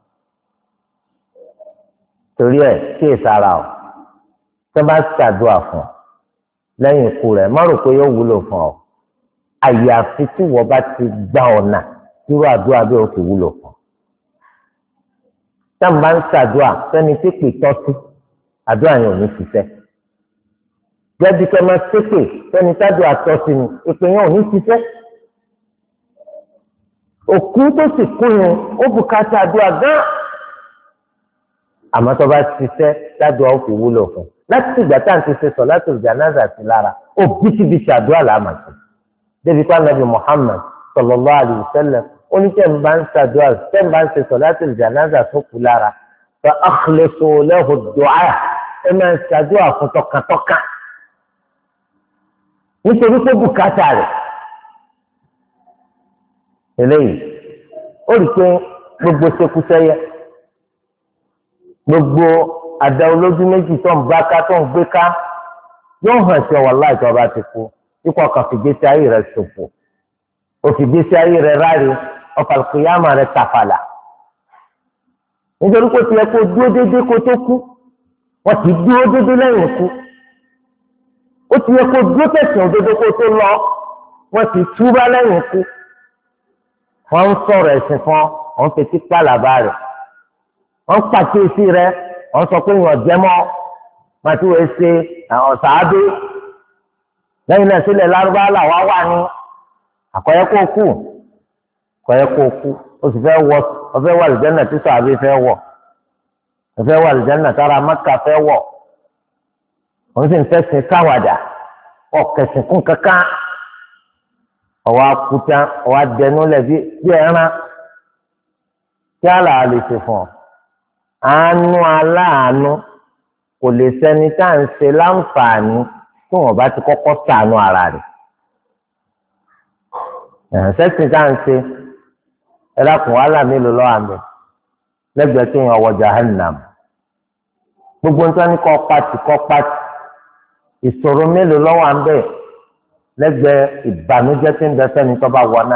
torí ẹ̀ kí èsàrà o tó bá ṣàdúrà fún ọ lẹ́yìn ikú rẹ̀ má rò pé yóò wúlò fún ọ àyàfi tí wọ́n bá ti gba ọ̀nà irú àdúrà bí o ti wúlò fún táwọn bá ń ṣàdúrà sẹ́ni tí pè tọ́ sí àdúrà yẹn ò ní ṣiṣẹ́ jẹ́bi kẹ́ máa ṣépè sẹ́ni tájú àtọ́sí ni ìpè yẹn ò ní ṣiṣẹ́ òkú tó sì kú yẹn ó bùkátà àdúrà gán àmọ́ tó bá ṣiṣẹ́ tájú àwọn fi wúlò fún láti ìgbà tá à ń ti ṣe sọ̀látùl jánásà sí lára ó bíṣibíṣi àdúrà làámà sí débi pa nàbì Muhammad sallallahu alaihi wasallam oníṣẹ́ ń bá ń ṣàdúrà tẹ́ ń bá ń ṣe sọ̀látùl jánásà tó kú lára fa akhlisu lahu ad-du'a ẹ máa ń ṣàdúrà fún tọkàntọkàn nítorí pé bùkátà rẹ̀ eléyìí ó rí i pé gbogbo ṣekúṣẹyẹ gbogbo àdá olójú méjì tó ń bá ká tó ń gbé ká yóò hàn sí ọwọ́ láì tó ọba ti kú ikú ọkàn fìgbésí ayé rẹ̀ ṣòfò òfìgbésí ayé rẹ̀ ráre ọ̀pàlùkìyàmà rẹ̀ tàfàlà nítorí pé ó ti yẹ kó dúró déédéé kó tó kú wọ́n ti dúró déédéé lẹ́yìn ikú ó ti yẹ kó dúró tẹ̀sán òdodo kó tó lọ wọ́n ti túbá lẹ́yìn ikú wọ́n ń sọ̀rọ̀ ẹ̀sìn fún ọ wọ́n ń fetí pàlàbà rẹ̀ wọ́n ń pàkíyèsí rẹ̀ wọ́n sọ pé ìwọ̀n jẹ́mọ́ máa tí wọ́n ṣe ọ̀sàádé lẹ́yìn náà sílẹ̀ lárúbá làwa wà ní àkọ́yẹ́ kó kú àkọ́yẹ́ kó kú ó sì fẹ́ wọ ọfẹ́ wà lìjánà tí sàbí fẹ́ wọ̀ ọfẹ́ wà lìjánà tára Mẹ́kà fẹ́ wọ̀ wọ́n sì ń fẹ́sìn káwàdà ọ̀kẹ̀sìn kún kankan ọwọ́ akuta ọwọ́ adẹnulẹ̀ bí ẹran kí àlà lè ṣe fún ọ àánú aláàánú kò lè sẹ́ni tá à ń ṣe láǹfààní tí wọ́n bá ti kọ́kọ́ ṣàánú ara rẹ̀ ẹ̀sẹ̀sìn tá à ń ṣe ẹ dákun wàhálà mélòó lọ́wọ́ àmì lẹ́gbẹ̀ẹ́ tí èèyàn wọ jahannam gbogbo nǹkan ní kọ́ pàtì kọ́ pàtì ìṣòro mélòó lọ́wọ́ à ń bẹ̀ lẹ́gbẹ̀ẹ́ ìbànújẹ́ tí ń bẹ sẹ́ni tó bá wọná.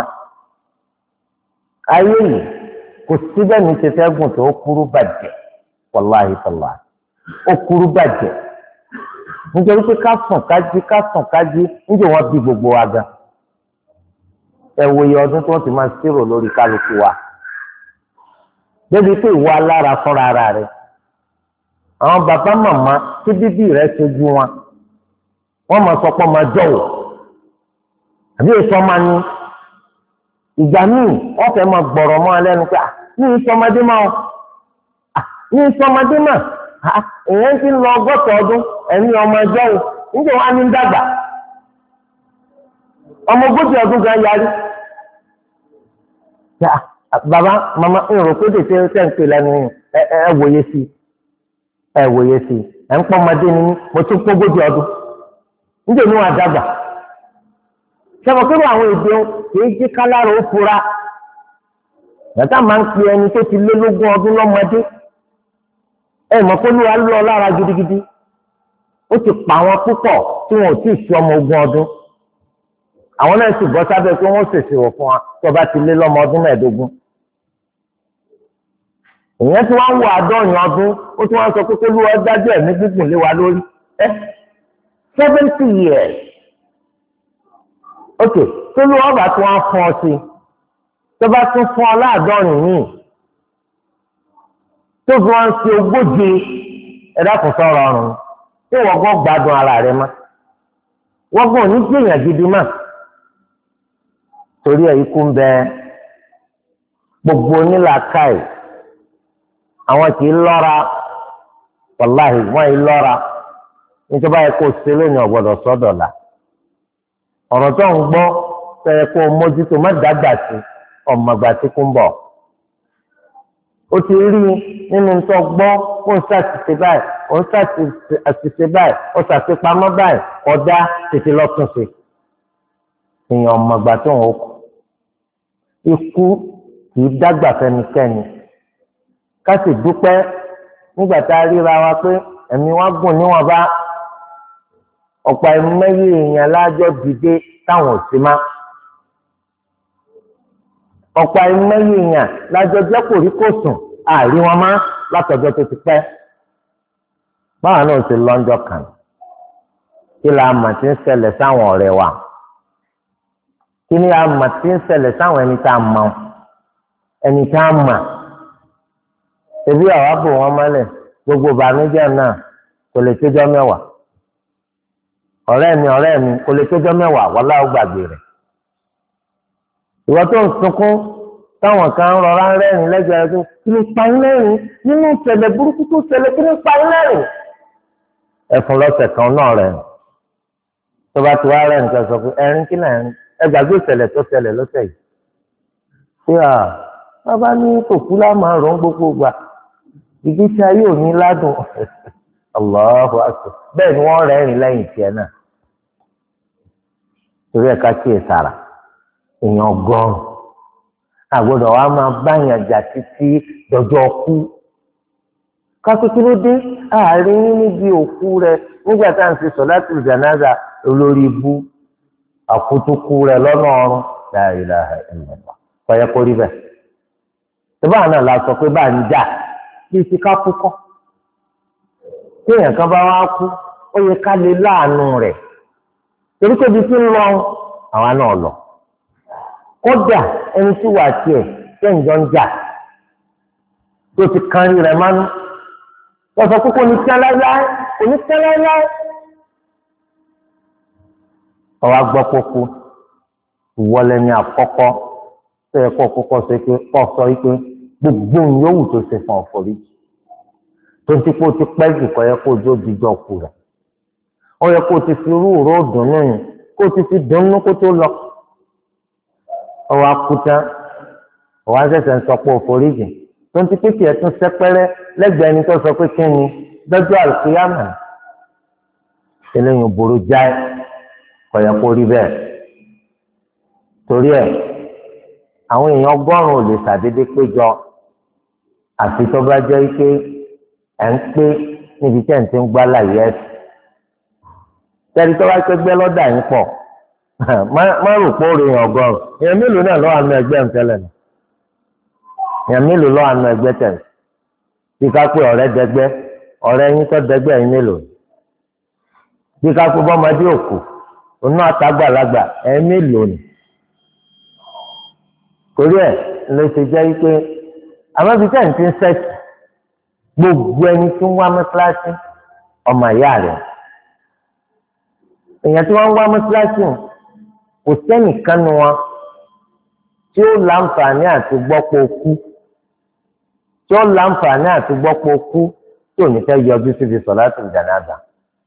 ayé yìí kò síbẹ̀ ní ti fẹ́ gùn tó ó kúrú bàjẹ́ wàláhì tàlá ó kúrú bàjẹ́ nítorí pé ká sùn ká jí ká sùn ká jí níjẹ́ wọ́n bí gbogbo wa gan. ẹ wo iye ọdún tí wọ́n ti máa ṣírò lórí kálukú wa débi pé ìwọ alára fúnra ara rẹ̀ àwọn bàbá màmá tí bíbí rẹ̀ ṣojú wọn wọ́n máa sọ pé ọmọ jọ̀wọ́ àbí èso máa ní ìgbà míì wọ́n fẹ́ máa gbọ̀rọ̀ mọ́ alẹ́nu pé ní ìsọmọdé máa ní ìsọmọdé máa èèyàn ti ń lọ ọgọ́ta ọdún ẹ̀mí ọmọ jọ̀wọ́ níjẹ́ wọ́n á ní dàgbà ọmọ ogójì ọdún gan yarí bàbá màmá ń rò pé dèjé tẹ̀ ń pè lẹ́nu ẹ ẹ wòye sí ẹ wòye sí ẹ ń pọ́ ọmọdé ni mo tún pọ́ ogójì ọdún níjẹ́ ní wọn àdàgbà sọ̀rọ̀ pé àwọn èdè kìí jí kálárò ó fura yàtá máa ń pe ẹni tó ti lé lógún ọdún lọ́mọdé ẹ mọ̀ pé olúwa lọ lára gidigidi ó ti pa àwọn púpọ̀ tí wọn ò tí ì fi ọmọ ogún ọdún àwọn náà sì bọ́ sábẹ́ pé wọ́n ṣèṣe wọ̀ fún wa tó bá ti lé lọ́mọ ọdún mẹ́ẹ̀ẹ́dógún ìyẹn tí wọ́n ń wo àádọ́rin ọdún ó tún wọ́n sọ pé kó olúwa dájú ẹ̀mí gígùn lé wa lórí ẹ seventy years ok tó ló ọba tí wọ́n fún ọ sí tó bá tún fún ọ láàdọ́rin míì tó fi wọ́n ṣe ogóje ẹ̀dá kò sọ̀rọ̀ ọ̀run tí wọ́n gbọ́ gbádùn ara rẹ̀ mọ́ wọ́n gbọ́ ní gbìyànjú gidi mọ́ torí ẹ̀ ikú ń bẹ gbogbo onílàákàyè àwọn kì í lọ́ra wàláhì wọ́n yìí lọ́ra nítorí báyìí kò ṣe lónìí ọ̀gbọ́dọ̀ sọ́dọ̀la ọ̀rọ̀ tó ń gbọ́ fẹ́ kó o mójútó má dàgbà sí ọ̀mọ̀gbà tí kò ń bọ̀. o ti rí nínú tó gbọ́ kó ń ṣàṣìṣe báyìí ó ń ṣàṣìṣe báyìí ó ṣàṣepamọ́ báyìí ọ̀dá tètè lọ́tún sí. èèyàn ọ̀mọ̀gbà tó ń kú ikú kì í dàgbà fẹ́nikẹ́ni ká sì dúpẹ́ nígbà tá a ríra wa pé ẹ̀mí wa gùn níwọ̀nba ọ̀pọ̀ ẹ̀mẹ́yẹ èèyàn lájọ́ dìde táwọn ò sí má ọ̀pọ̀ ẹ̀mẹ́yẹ èèyàn lájọ́ jẹ́ kòríkòsùn àárí wọn má látọjọ́ tó ti pẹ́ báwa náà ti lọ́njọ́ kan kí la mà ti ń ṣẹlẹ̀ sáwọn ọ̀rẹ́ wa kí ni a mà ti ń ṣẹlẹ̀ sáwọn ẹni tá a mọ̀ ẹni tá a mà ebi àwa bò wọn mọ́lẹ̀ gbogbo ìbànújẹ́ náà kò lè tójọ́ mẹ́wàá ọ̀rẹ́ mi ọ̀rẹ́ mi kò lè tójọ́ mẹ́wàá wọ́n láwọn gbàgbé rẹ̀ ìwọ tó ń sunkún táwọn kan ń rọra ń rẹ́rìn lẹ́gbẹ̀ẹ́ rẹ̀ kí ni pa ń lẹ́rìn nínú ìṣẹ̀lẹ̀ burúkú tó ṣẹlẹ̀ kí ni pa ń lẹ́rìn ẹ̀fún lọ́sẹ̀ kan náà rẹ̀ tó bá ti wá rẹ́rìn kan sọ pé ẹ̀rín kí náà ẹ̀rín ẹ gbàgbé ìṣẹ̀lẹ̀ tó ṣẹlẹ̀ lọ́sẹ̀ yìí ṣé à bàbá ní tòkú láàmú àrùn gbogbo gbà ìgbésí ayé ò ní ládùn Allahu akbar bẹ́ẹ̀ ni wọ́n rẹ́rìn lẹ́yìn tiẹ̀ náà torí ẹ̀ka kíyè sára èèyàn ọgọ́rùn àgbọ́dọ̀ wa máa báyàn jà títí dọjọ́ kú kásìkí ló dé àárín níbi òkú rẹ nígbà tá à ń ṣe sọ̀láàtù jánásà olórí ibú àkútúkú rẹ lọ́nà ọ̀run la ilaha illallah kọ́yẹ́ kó rí bẹ́ẹ̀ tó bá náà la sọ pé bá ń jà bí ti ká kú kọ́ téèyàn kan bá wá kú ó yẹ ká lè láàánú rẹ̀ torí pé ibi tí ń lọ àwa náà lọ kódà ẹni tí wàá tiẹ̀ tẹ́ǹjọ́ ń jà tó ti kan rí rẹ̀ mánú wọ́n sọ pé kò ní tẹ́ láíláí kò ní tẹ́ láíláí ọwọ́ gbọ́ kókó ìwọlẹ̀ ní àkọ́kọ́ tó yẹ kó kọ́kọ́ sọ pé kọ́ sọ pé gbogbo ìyówù tó ṣe fún ọ̀fọ̀ríjì tó ti kó ti pẹ́ jù kọ́ yẹ kó ojú òjijọ́ kù rẹ̀ ó yẹ kó ti fi irú ìró dùnú yìí kó ti fi dùnú kó tó lọ ọwọ́ akúta ọwọ́ àṣẹṣẹ ń sọ pé òforíjì tó ń ti pé tiẹ̀ tún sẹ́pẹ́rẹ́ lẹ́gbẹ̀ẹ́ ẹni tó sọ pé kí ni lọ́jọ́ àlùkìyámà eléyìí burú jáì kò yẹ kó rí bẹ́ẹ̀ torí ẹ̀ àwọn èèyàn ọgọ́rùn-ún ò lè ṣàdédé péjọ àfi tó bá jẹ́ pé ẹ̀ ń pé níbi tẹ́ ń ti ń gbá láyé ẹ̀sìn tẹ́lí tó bá gbẹ́gbẹ́ lọ́dà yín pọ̀ má rò pé ó rìn ọgọ́rùn èèyàn mélòó náà lọ́wọ́ àánú ẹgbẹ́ ń tẹ́lẹ̀ nù èèyàn mélòó lọ́wọ́ àánú ẹgbẹ́ tẹ̀lé bí ká pé ọ̀rẹ́ dẹgbẹ́ ọ̀rẹ́ yín tó dẹgbẹ́ yín mélòó bí ká pé bọ́mọdé òkú onú àtàgbàlagbà ẹ̀ mélòó ni torí ẹ̀ ló ṣe jẹ́ pé àwọn ibi tẹ̀ ń ti ń sẹ́ẹ̀tì gbogbo ẹni tí ń wá mọ́sálásí ọmọ ìyá rẹ̀ èèyàn tí wọ́n ń wá mọ́sálásí kò sẹ́nìkan nu wọn tí ó láǹfààní àti gbọ́pọ̀ kú tí ó láǹfààní àti gbọ́pọ̀ kú tí ò ní fẹ́ yọjú síbi sọ̀láàtì jánásà.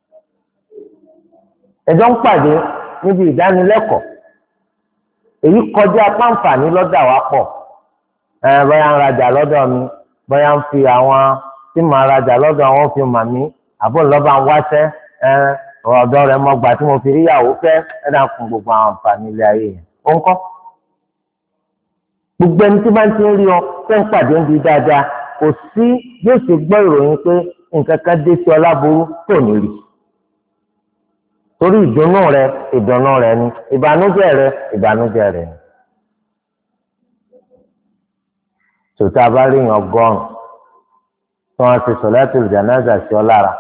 ẹjọ́ ń pàdé níbi ìdánilẹ́kọ̀ọ́ èyí kọjá pàǹfààní lọ́dà wá pọ̀ ẹ̀ bóyá ń rajà lọ́dọ̀ mi bóyá ń fi àwọn tí màá rajà lọ́dọ̀ àwọn fi mà mí àbọ̀ ńlọ́ba ń wáṣẹ́ ẹ̀ ọ̀dọ́ rẹ̀ mọ́gbà tí mo fi rí ìyàwó fẹ́ ẹ̀ dà kún gbogbo àwọn àǹfààní ilé ayé yẹn ó ń kọ́. gbogbo ẹni tí bá ń ti ń rí ọ fẹ́ ń pàdé ń di dáadáa kò sí yóò ṣe gbọ́ ìròyìn pé nǹkan kan dé sí ọ láburú tó ní rí torí ìdùnnú rẹ ìdùnnú rẹ ni ìbànújẹ́ rẹ ìbànújẹ́ rẹ ni. tòtá bá rí yàn ọgọ́rùn tí wọ́n ti sọ̀látul jánásà sí ọ lára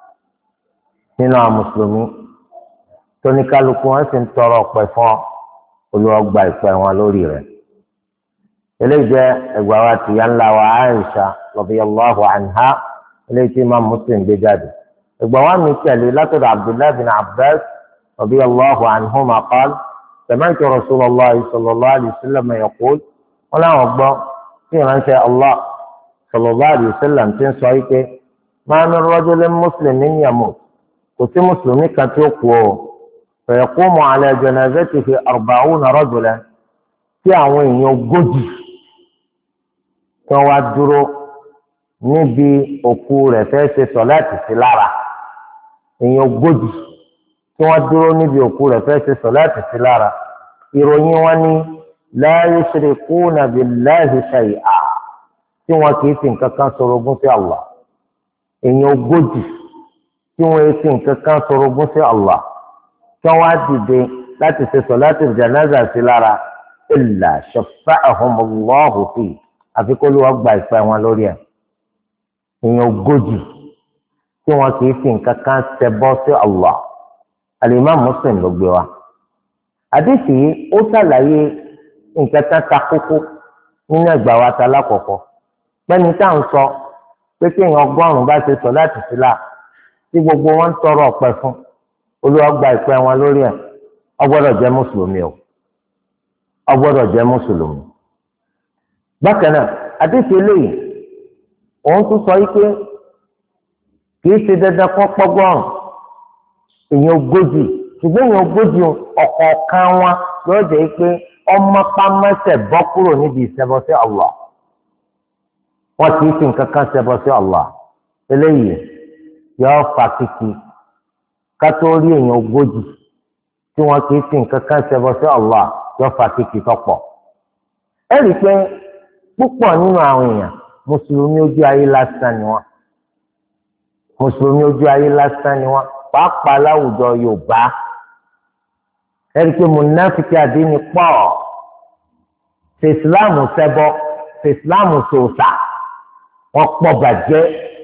nínú àwọn mùsùlùmí tóníkálukú wọn sì ń tọrọ ọpẹ́ fún olùwọgbà ìpẹ́ wọn lórí rẹ̀. eléyìí jẹ́ ẹgbàá wa tìyá ńlá wa Aisha radiyallahu anha eléyìí tí Imam Muslim gbé jáde. ẹgbàá wa mi tẹ̀lé látọ̀dọ̀ Abdullahi bin Abbas radiyallahu anhuma qala sami'tu Rasulullah sallallahu alayhi wa sallam yaqul wọn làwọn gbọ́ tí ìránṣẹ́ Allah sallallahu alayhi wa sallam ti ń sọ yìí pé ma min rajulin muslimin yamut kò sí mùsùlùmí kan tí ó kú o fa yaqumu ala janazatihi arba'una rajulan tí àwọn èèyàn ogójì tí wọ́n wá dúró níbi òkú rẹ̀ fẹ́ ṣe sọ̀láàtì sí lára èèyàn ogójì tí wọ́n dúró níbi òkú rẹ̀ fẹ́ ṣe sọ̀láàtì sí lára ìròyìn wọn ní la yushrikuna billahi shay'a tí wọ́n kì í fi nǹkan kan ṣorogún sí Allah èèyàn ogójì tí wọ́n fi nǹkan kan ṣorogún sí Allah tí wọ́n wá dìde láti ṣe sọ̀láàtì jánásà sí lára illa shafa'ahumullahu fi àfi kó ló wá gba ìpẹ́ wọn lórí ẹ̀ èèyàn ogójì tí wọn kì í fi nǹkan kan ṣẹbọ sí Allah Al-Imam Muslim ló gbé wa àdìsí ó ṣàlàyé nǹkan tán ta kókó nínú ẹgbàá wa ta lákọ̀ọ́kọ́ pẹ́ni tá à ń sọ pé kí èèyàn ọgọ́rùn-ún bá ṣe sọ láti sílá tí gbogbo wọn ń tọrọ ọpẹ́ fún Olúwa gba ìpẹ́ wọn lórí ẹ̀ ó gbọ́dọ̀ jẹ́ mùsùlùmí o ó gbọ́dọ̀ jẹ́ mùsùlùmí. bákan náà àdéhùn eléyìí òun tún sọ wípé kì í ṣe dandan kó pọ́gọ́rùn èèyàn ogójì ṣùgbọ́n èèyàn ogójì ọ̀kọ̀ọ̀kan wọn yóò jẹ́ pé ọmọ pàmẹ́sẹ̀ bọ́ kúrò níbi ìṣẹbọ sí Allah wọn kì í fi nǹkan kan ṣẹbọ sí Allah eléyìí yóò fa kìkì kátó rí èèyàn ogójì tí wọn kì í fi nǹkan kan ṣẹbọ sí Allah yóò fa kìkì tọ́pọ̀ ẹ rí i pé púpọ̀ nínú àwọn èèyàn mùsùlùmí ojú ayé lásán ni wọn mùsùlùmí ojú ayé lásán ni wọn pàápàá láwùjọ Yorùbá ẹ rí i pé mùnáfíkì àdínní pọ̀ ṣe ìsìláàmù ṣẹbọ ṣe ìsìláàmù ṣòṣà wọn pọ̀ bàjẹ́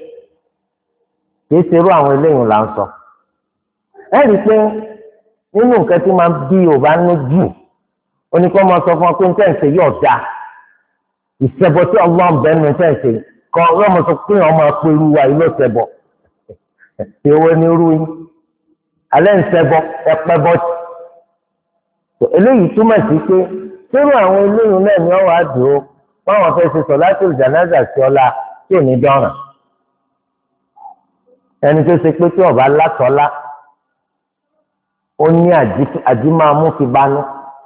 kìí ṣerú àwọn eléyìí là ń sọ ẹ rí i pé nínú nǹkan tí máa ń bí Yorùbá ní jù oníkọ́ máa sọ fún ọ pé nǹkan ìṣe yóò da ìṣẹbọ tí ọlọ́run bẹ́ẹ̀ ní nǹkan ìṣe kọ́ ọlọ́run máa sọ pé ọmọ apẹ̀rù wa ilé ìṣẹbọ ìwé ni irú yín alẹ́ ìṣẹbọ ẹ̀pẹ́ bọ́ọ̀tì eléyìí túmọ̀ sí pé ṣerú àwọn eléyìí náà ni wọ́n wá dúró wọ́n fẹ́ ṣe sọ̀látul jánásà sí ọlá tí ò ní dọ́ràn ẹni tó ṣe pé tí ọba látọ́lá ó ní àjímáàmú fi banú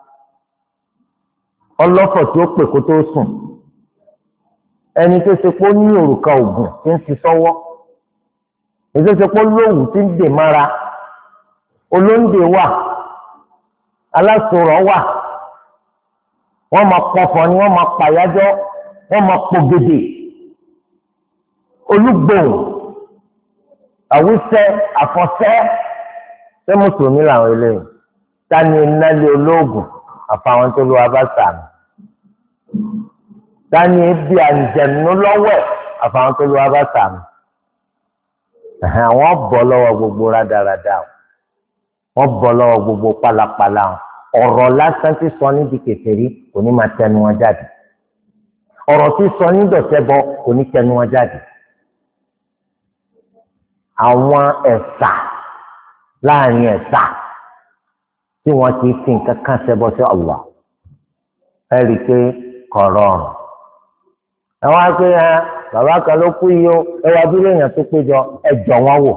ọlọ́fọ̀ tí ó pè kó tó sùn ẹni tó ṣe pé ó ní òrùka ògùn tí ń fi sọ́wọ́ èyí tó ṣe pé ó lówù tí ń dè mára olóńdè wà aláṣọrọ̀ wà wọ́n máa pọ̀fọ̀ ni wọ́n máa pàyájọ́ wọ́n máa pògèdè olúgbòhùn àwísẹ́ àfọ̀sẹ́ ṣé mùsùlùmí làwọn eléyìí tani nálé olóògùn àfàwọn tó lọ́wọ́ bá sàmì tani bí àǹjẹ̀nú lọ́wọ́ àfàwọn tó lọ́wọ́ bá sàmì àwọn bọ́ lọ́wọ́ gbogbo rádaràda wọ́n bọ́ lọ́wọ́ gbogbo pálapàla ọ̀rọ̀ lásán tí sọ níbi kèfèrí kò ní máa tẹnu wọn jáde ọ̀rọ̀ tí sọ ní dọ̀tẹ́bọ kò ní tẹnu wọn jáde àwọn ẹ̀sà láàrin ẹ̀sà tí wọ́n ti fi nǹkan kan ṣẹbọ sí Allah ẹ rí i pé kọ̀rọ̀ ọ̀rùn àwọn akpé hàn bàbá kan ló kú yìí ó ẹ wá dúró èèyàn tó péjọ ẹ jọ wọn wò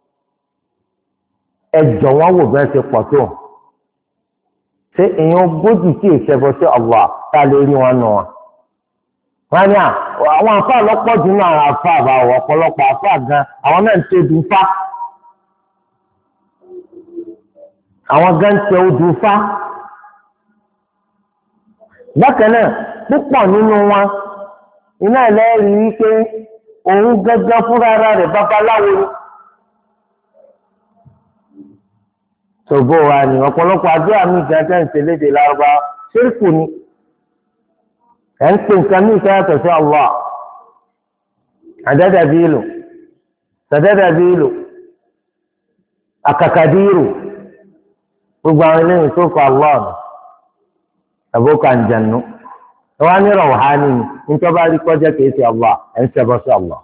ẹ jọ wọn wò bẹ́ẹ̀ ṣe pọ̀ tó ṣé èèyàn ogójì tí ìṣẹbọ sí Allah tá a lè rí wọn nù wọn. wọ́n ní àwọn àfa lọ́pọ̀ jù náà àwọn àfa àbáwọ̀ ọ̀pọ̀lọpọ̀ àfa gan àwọn náà ń tẹ odù fá àwọn gan ń tẹ odù fá. bákan náà púpọ̀ nínú wọn iná ẹlẹ́rìí wípé òun gángan fúnra ara rẹ̀ babaláwo ni. ṣògo wa ni ọ̀pọ̀lọpọ̀ àdúrà mi gan tẹ́ ń ṣe lédè lárúbá ṣírkù ni. ẹ̀ ń pè nǹkan ní ìkẹyàtọ̀ sí Allah àdádàbílò sàdádàbílò àkàkàdírò gbogbo àwọn eléyìí tó kọ Allah àbókà àǹjànú wọ́n á ní rọ̀wáhání nítorí bá rí kọjá kìí ṣe Allah ẹ̀ ń ṣẹbọ sí Allah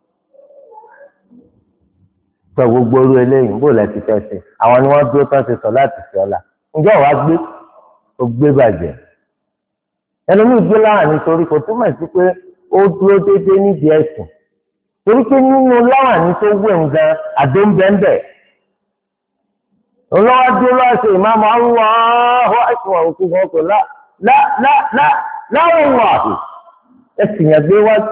sọ gbogbo orú eléyìí bó lẹ ti fẹ́ ṣe àwọn ni wọ́n dúró tán ṣe sọ láti ṣe ọ̀la ǹjẹ́ wàá gbé ó gbé bàjẹ́ ẹlòmíì gbé láwọn nítorí kò túmọ̀ sí pé ó dúró déédéé nídìí ẹ̀sìn torí pé nínú láwọn tó wé nǹkan àdó ń bẹ́ẹ̀ bẹ́ẹ̀ olówó dúró lọ́sẹ̀ ìmáàmù Allahu akbar òkú kan kò lá lá lá lá láwọn wà ẹ̀sìn yẹn gbé wájú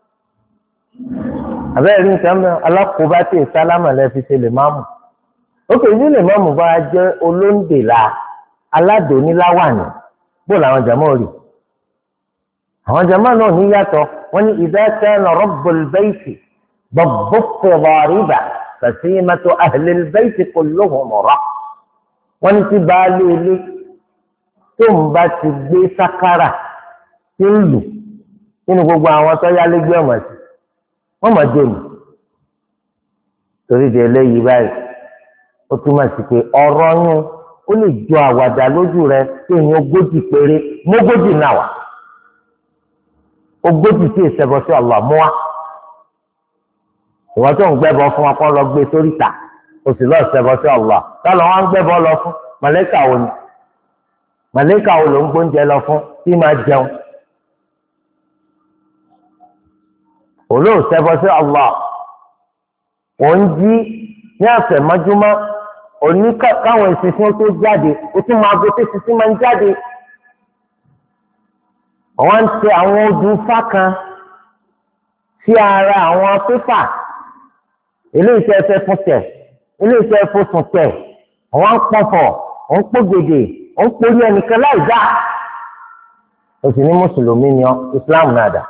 àbẹ́rẹ́ nǹkan mẹ́rin alákòóbá tí ìsálámà lẹ́ fi ṣe lè máàmù ókè ní lè máàmù bá jẹ́ olóńdè la aládòóníláwàní bó làwọn jàmọ́ rí àwọn jama náà ní yàtọ̀ wọ́n ní idha kana rabbul bayti babbuqtu dhariba fasimatu ahlil bayti kulluhum ra wọ́n ní tí baálé ilé tó ń bá ti gbé sákàrà tí ń lù nínú gbogbo àwọn tó yálé gbé ọmọ sí wọ́n mọ̀ dé mi torí de eléyìí báyìí ó túmọ̀ sí pé ọ̀rọ̀ yín ó lè jọ àwàdà lójú rẹ tí èèyàn ogójì péré mógójì náà wà ogójì tí ìṣẹbọ sí Allah mú wa ìwọ tó ń gbẹbọ fún wọn kó lọ gbé sórí ìta o sì lọ ṣẹbọ sí Allah tọ́lọ́ wọn ń gbẹbọ lọ fún màlẹ́kà wo ni màlẹ́kà wo ló ń gbóúnjẹ lọ fún tí máa jẹun olóò ṣẹbọ sí Allah òun jí ní àfẹ̀mọ́júmọ́ òní káwọn ìsinsin tó jáde ó tún máa gbé tí ìsinsin máa ń jáde wọ́n ń tẹ àwọn odù fákan sí ara àwọn pépà eléyìí tẹ́ fẹ́ fún tẹ̀ eléyìí tẹ́ fún sùn tẹ̀ wọ́n ń pọ̀fọ̀ wọ́n ń pògèdè wọ́n ń porí ẹnìkan láì dá o sì ní mùsùlùmí ni ọ islam nàdà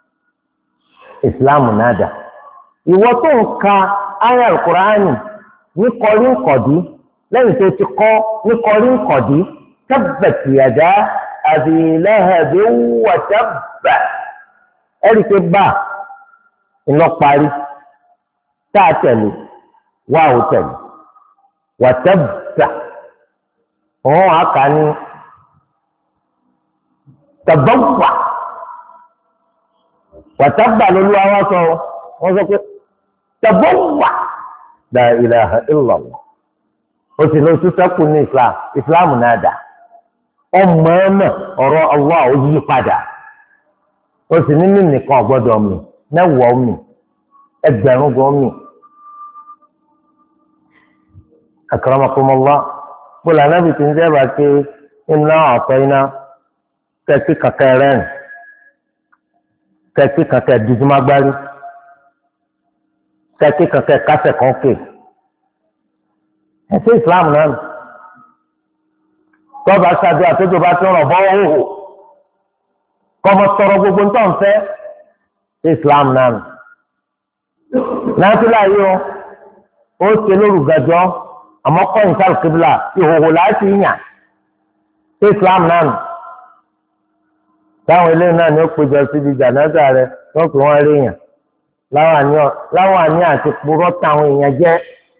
islam nàdà ìwọ tó ń ka ayé alukur'ani ní kọrí nkọ̀dí lẹ́yìn tó ti kọ́ ní kọrí nkọ̀dí tabbat yada Abi Lahab wa tabba ẹ̀rí pé bá iná parí tá a tẹ̀lé wá ò tẹ̀lé wa tabba òun àkà ní tabawwa wa tabba lóluwà wá sọ wọ́n sọ pé tabawwa la ilaha illallah ó sì lọ sí sẹ́kù ní islam islam náà dà ọmọ ẹ̀mẹ̀ ọ̀rọ̀ Allah ó yí padà ó sì ní nìkan ọ̀gbọ́dọ̀ mi mẹ́wàá mi ẹgbẹ̀rún gan mi. akramakumullah bọ́lá anábì tí ń dẹ́ba pé iná ọ̀tọ̀ iná kẹ́kí kankan rẹ́rìn kẹ́kí kankan dùdúmágbárí kẹ́kí kankan kásẹ̀ kan kè ẹ̀sìn Islam náà tọ́ba ṣáájú àtọ́jú bá tún rọ̀ bọ́wọ́ hòhò kọ́mọ tọrọ gbogbo ń tàn fẹ́ Islam náà nàásìlá yìí ó ó ṣe lórúgàjọ́ àmọ́ kọ́yìn sí àlùkìbìlà ìhòòhò láti yàn sí Islam náà nù. táwọn eléyìí náà ní ó péjọ síbi jànáza rẹ wọ́n pè wọ́n rí yàn láwọn àní àti purọ́ táwọn èèyàn jẹ́.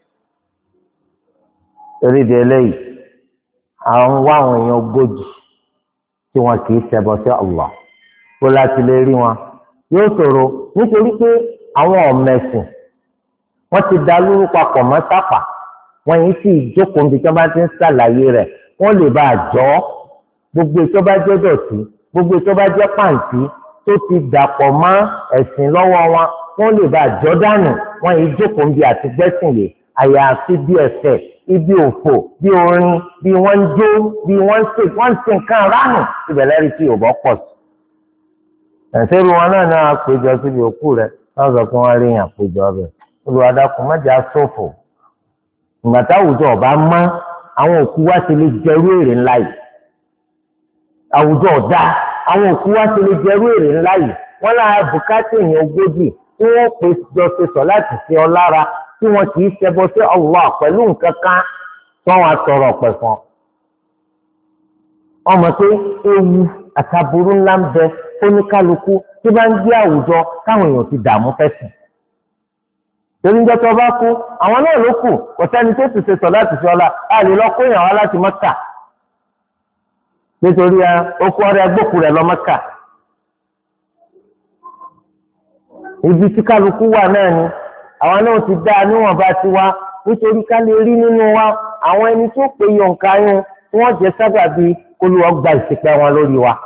torí di eléyìí àwọn wá àwọn èèyàn ogójì tí wọn kì í ṣẹbọ sí Allah kó láti lè rí wọn yóò ṣòro nítorí pé àwọn ọ̀mẹ̀sìn wọ́n ti da lóru papọ̀ mọ́ sápà wọ́n yìí sì jókòó níbi tí wọ́n bá ti ń ṣàlàyé rẹ̀ wọ́n lè bá a jọ gbogbo ètò bá jẹ́ dọ̀tí gbogbo ètò bá jẹ́ pàǹtí tó ti dàpọ̀ mọ́ ẹ̀sìn lọ́wọ́ wọn wọ́n lè bá a jọ dànù wọ́n yìí jókòó níbi àti gbẹ́sìn lè àyàfi bí ẹsẹ̀ ibi òfò bí orin bí wọ́n ń jó bí wọ́n ń ṣe wọ́n ń ṣe nǹkan ránù ìbẹ̀lẹ̀ rí tí òbọ̀ pọ̀ sí. ẹ̀sẹ̀rù wọn náà náà péjọ síbi òkú rẹ̀ wọ́n sọ pé wọ́n rí yàn péjọ rẹ̀ olùwàdàkùn mẹ́jà ṣòfò ìgbà táwùjọ ọba mọ́ àwọn òkú wa ti lè jẹrú èrè ńlá yìí àwùjọ ọ̀dá àwọn òkú wa ti lè jẹrú èrè ńlá yìí wọ́n lára bùkátà èèyàn ogójì tí wọ́n pè jọ ṣe sọ láti ṣe ọ lára tí wọn kì í ṣẹbọ sí Allah pẹ̀lú nǹkan kan tí wọ́n wá sọ̀rọ̀ ọ̀pẹ̀ fún ọ. ọmọ pé ewu àtàbùrú ńlá ń bẹ fóníkálukú tí bá ń gbé àwùjọ káwọn èèyàn ti dààmú fẹ̀sìn. torí ń jẹ́ tó bá kú àwọn náà ló kù kò sẹ́ni tó ti ṣe sọ láti fi ọlá a lè lọ kó èèyàn wá láti Mẹ́kà nítorí okú ọrẹ agbókù rẹ̀ lọ Mẹ́kà. ibi tí kálukú wà náà ni àwọn náà ti dá níwọ̀n bá ti wá nítorí ká lè rí nínú wa àwọn ẹni tó pe yọǹkà yẹn tí wọ́n jẹ́ sábàbí kólúwọ́ gba ìsìnkú wọn lórí wa.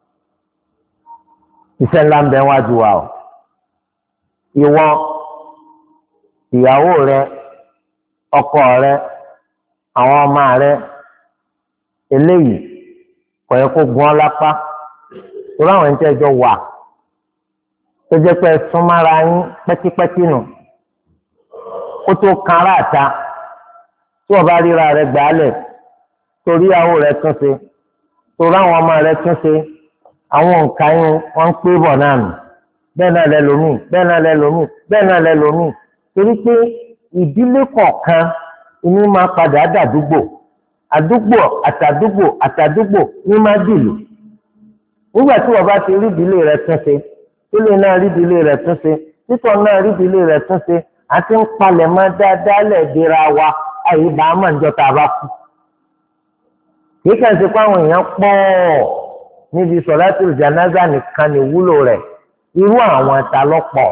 iṣẹ́ ńlá ń bẹ wájú wa o. ìwọ ìyàwó rẹ ọkọ rẹ àwọn ọmọ rẹ eléyìí kò yẹ kó gun ọ́ lápá torí àwọn ẹni tẹ́ jọ wà tó jẹ́ pé súnmọ́ra yín pẹ́kípẹ́kí nù. kó tó kan aráàta tí wọ́n bá ríra rẹ̀ gbàálẹ̀ torí ìyàwó rẹ̀ tún ṣe torí àwọn ọmọ rẹ̀ tún ṣe àwọn nǹkan yín wọ́n ń pé bọ̀ náà nù bẹ́ẹ̀ náà lẹ́lòmíì bẹ́ẹ̀ náà lẹ́lòmíì bẹ́ẹ̀ náà lẹ́lòmíì torí pé ìdílé kọ̀ọ̀kan inú máa padà dàdúgbò àdúgbò àtàdúgbò àtàdúgbò ní máa dìlù nígbà tí wọ́n bá ti rí ìdílé rẹ̀ tún ṣe tílé náà rí ìdílé rẹ̀ tún ṣe títọ́ náà rí ìdílé rẹ̀ tún ṣe àti ń palẹ̀ mọ́ dáadáa lẹ́ẹ̀dẹ́ra wa àyè bá a máa ń jọ tá a bá kú. kìí kàn sí pé àwọn èèyàn pọ̀ níbi sọ̀látùl jánásà nìkan ní wúlò rẹ̀ irú àwọn ta lọ́pọ̀.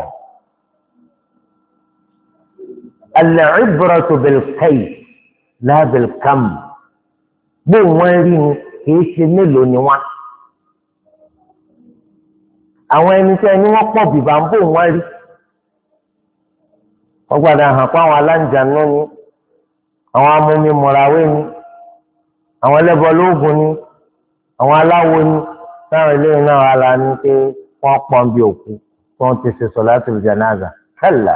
al-ibratu bil-kayf la bil-kam bó wọ́n rí ni kìí ṣe mélòó ni wọ́n. àwọn ẹni tí ẹni wọ́n pọ̀ bìbá ń bò wọ́n rí. wọ́n gbàdá hàn pé àwọn aláǹjànú ni àwọn amúmimọ̀ràwé ni àwọn ẹlẹ́bọlóògùn ni àwọn aláwo ni táwọn eléyìí náà wà lá ní pé wọ́n pọ́n bí òkú tí wọ́n ti ṣe sọ̀látùl jánásà kálá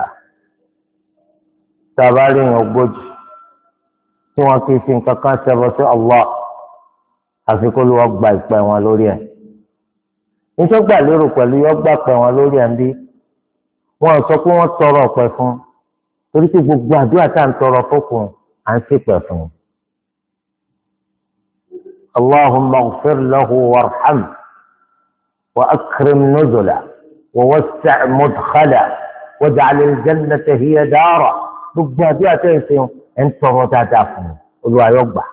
tàbárí yẹn ogójì tí wọ́n kì í fi nǹkan kan ṣẹbọ sí Allah àfi kó ló wọ́n gba ìpẹ́ wọn lórí ẹ̀ nítorí gbà lérò pẹ̀lú yọ gbà pẹ́ wọn lórí ẹ̀ ń bí wọ́n sọ pé wọ́n tọrọ ọ̀pẹ fún torí pé gbogbo àdúrà tá à ń tọrọ fókun à ń ṣèpẹ̀ fún un. Allahumma ighfir lahu warhamhu wa akrim nuzulahu wa wassi' mudkhalahu waj'al al-jannata hiya darahu gbogbo àdúrà tẹ̀ ń sẹ́yìn ẹ̀ ń tọrọ dáadáa fún un Olúwa yóò gbà.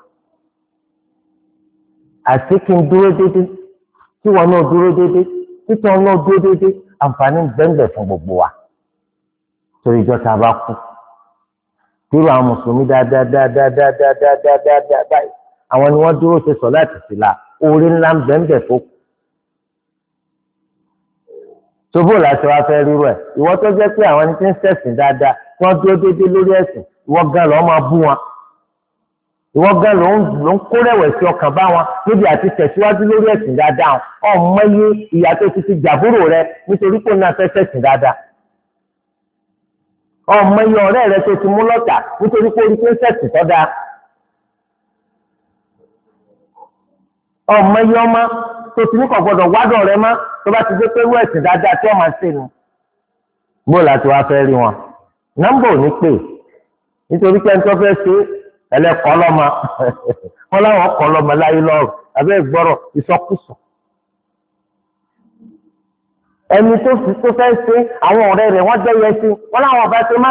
àti kí n dúró déédéé tí wọn náà dúró déédéé títí wọn náà dúró déédéé àǹfààní bẹ́ẹ̀ fún gbogbo wa torí ìjọ tá a bá kú dúró àwọn mùsùlùmí dáadáa dáadáa dáadáa dáadáa dáadáa báyìí àwọn ni wọ́n dúró ṣe sọ̀láàtì sílá orí ńlá ń bẹ́ẹ̀ fún. tóbó láti wá fẹ́ rírọ ẹ̀ ìwọ tó jẹ́ pé àwọn ẹni tí ń ṣẹ̀sìn dáadáa tí wọ́n dúró déédéé lórí ẹ̀sìn ìwọ gan lọ́ọ́ máa bú wọn ìwọ gan ló ń kó rẹ̀wẹ̀sì ọkàn bá wọn níbi àti tẹ̀síwájú lórí ẹ̀sìn dáadáa ọmọ yé ìyá tó ti ti jàbúrò rẹ nítorí pé ó náà fẹ́ ṣẹ̀sìn dáadáa ọmọ yé ọ̀rẹ́ rẹ tó ti mú lọ́tà nítorí pé orí pé ń ṣẹ̀sìn tó dáa ọmọ yé ọmọ tó ti ní kò gbọdọ̀ wádọ̀ rẹ mọ́ tó bá ti dé pé wọ́n ẹ̀sìn dáadáa tí wọ́n máa ṣe nu bó láti wá fẹ́ rí wọn nọ́mbà ò ní pè nítorí pé ẹni tó fẹ́ ṣe ẹlẹ́kọ̀ọ́ lọ́mọ wọn láwọn kọ́ lọ́mọ láyé lọ́rùn abẹ́ ìgbọ́rọ̀ ìsọkúsọ. ẹni tó fi tó fẹ́ ṣe àwọn ọ̀rẹ́ rẹ̀ wọ́n jẹ́ yẹ sí wọn láwọn ọba ṣe má.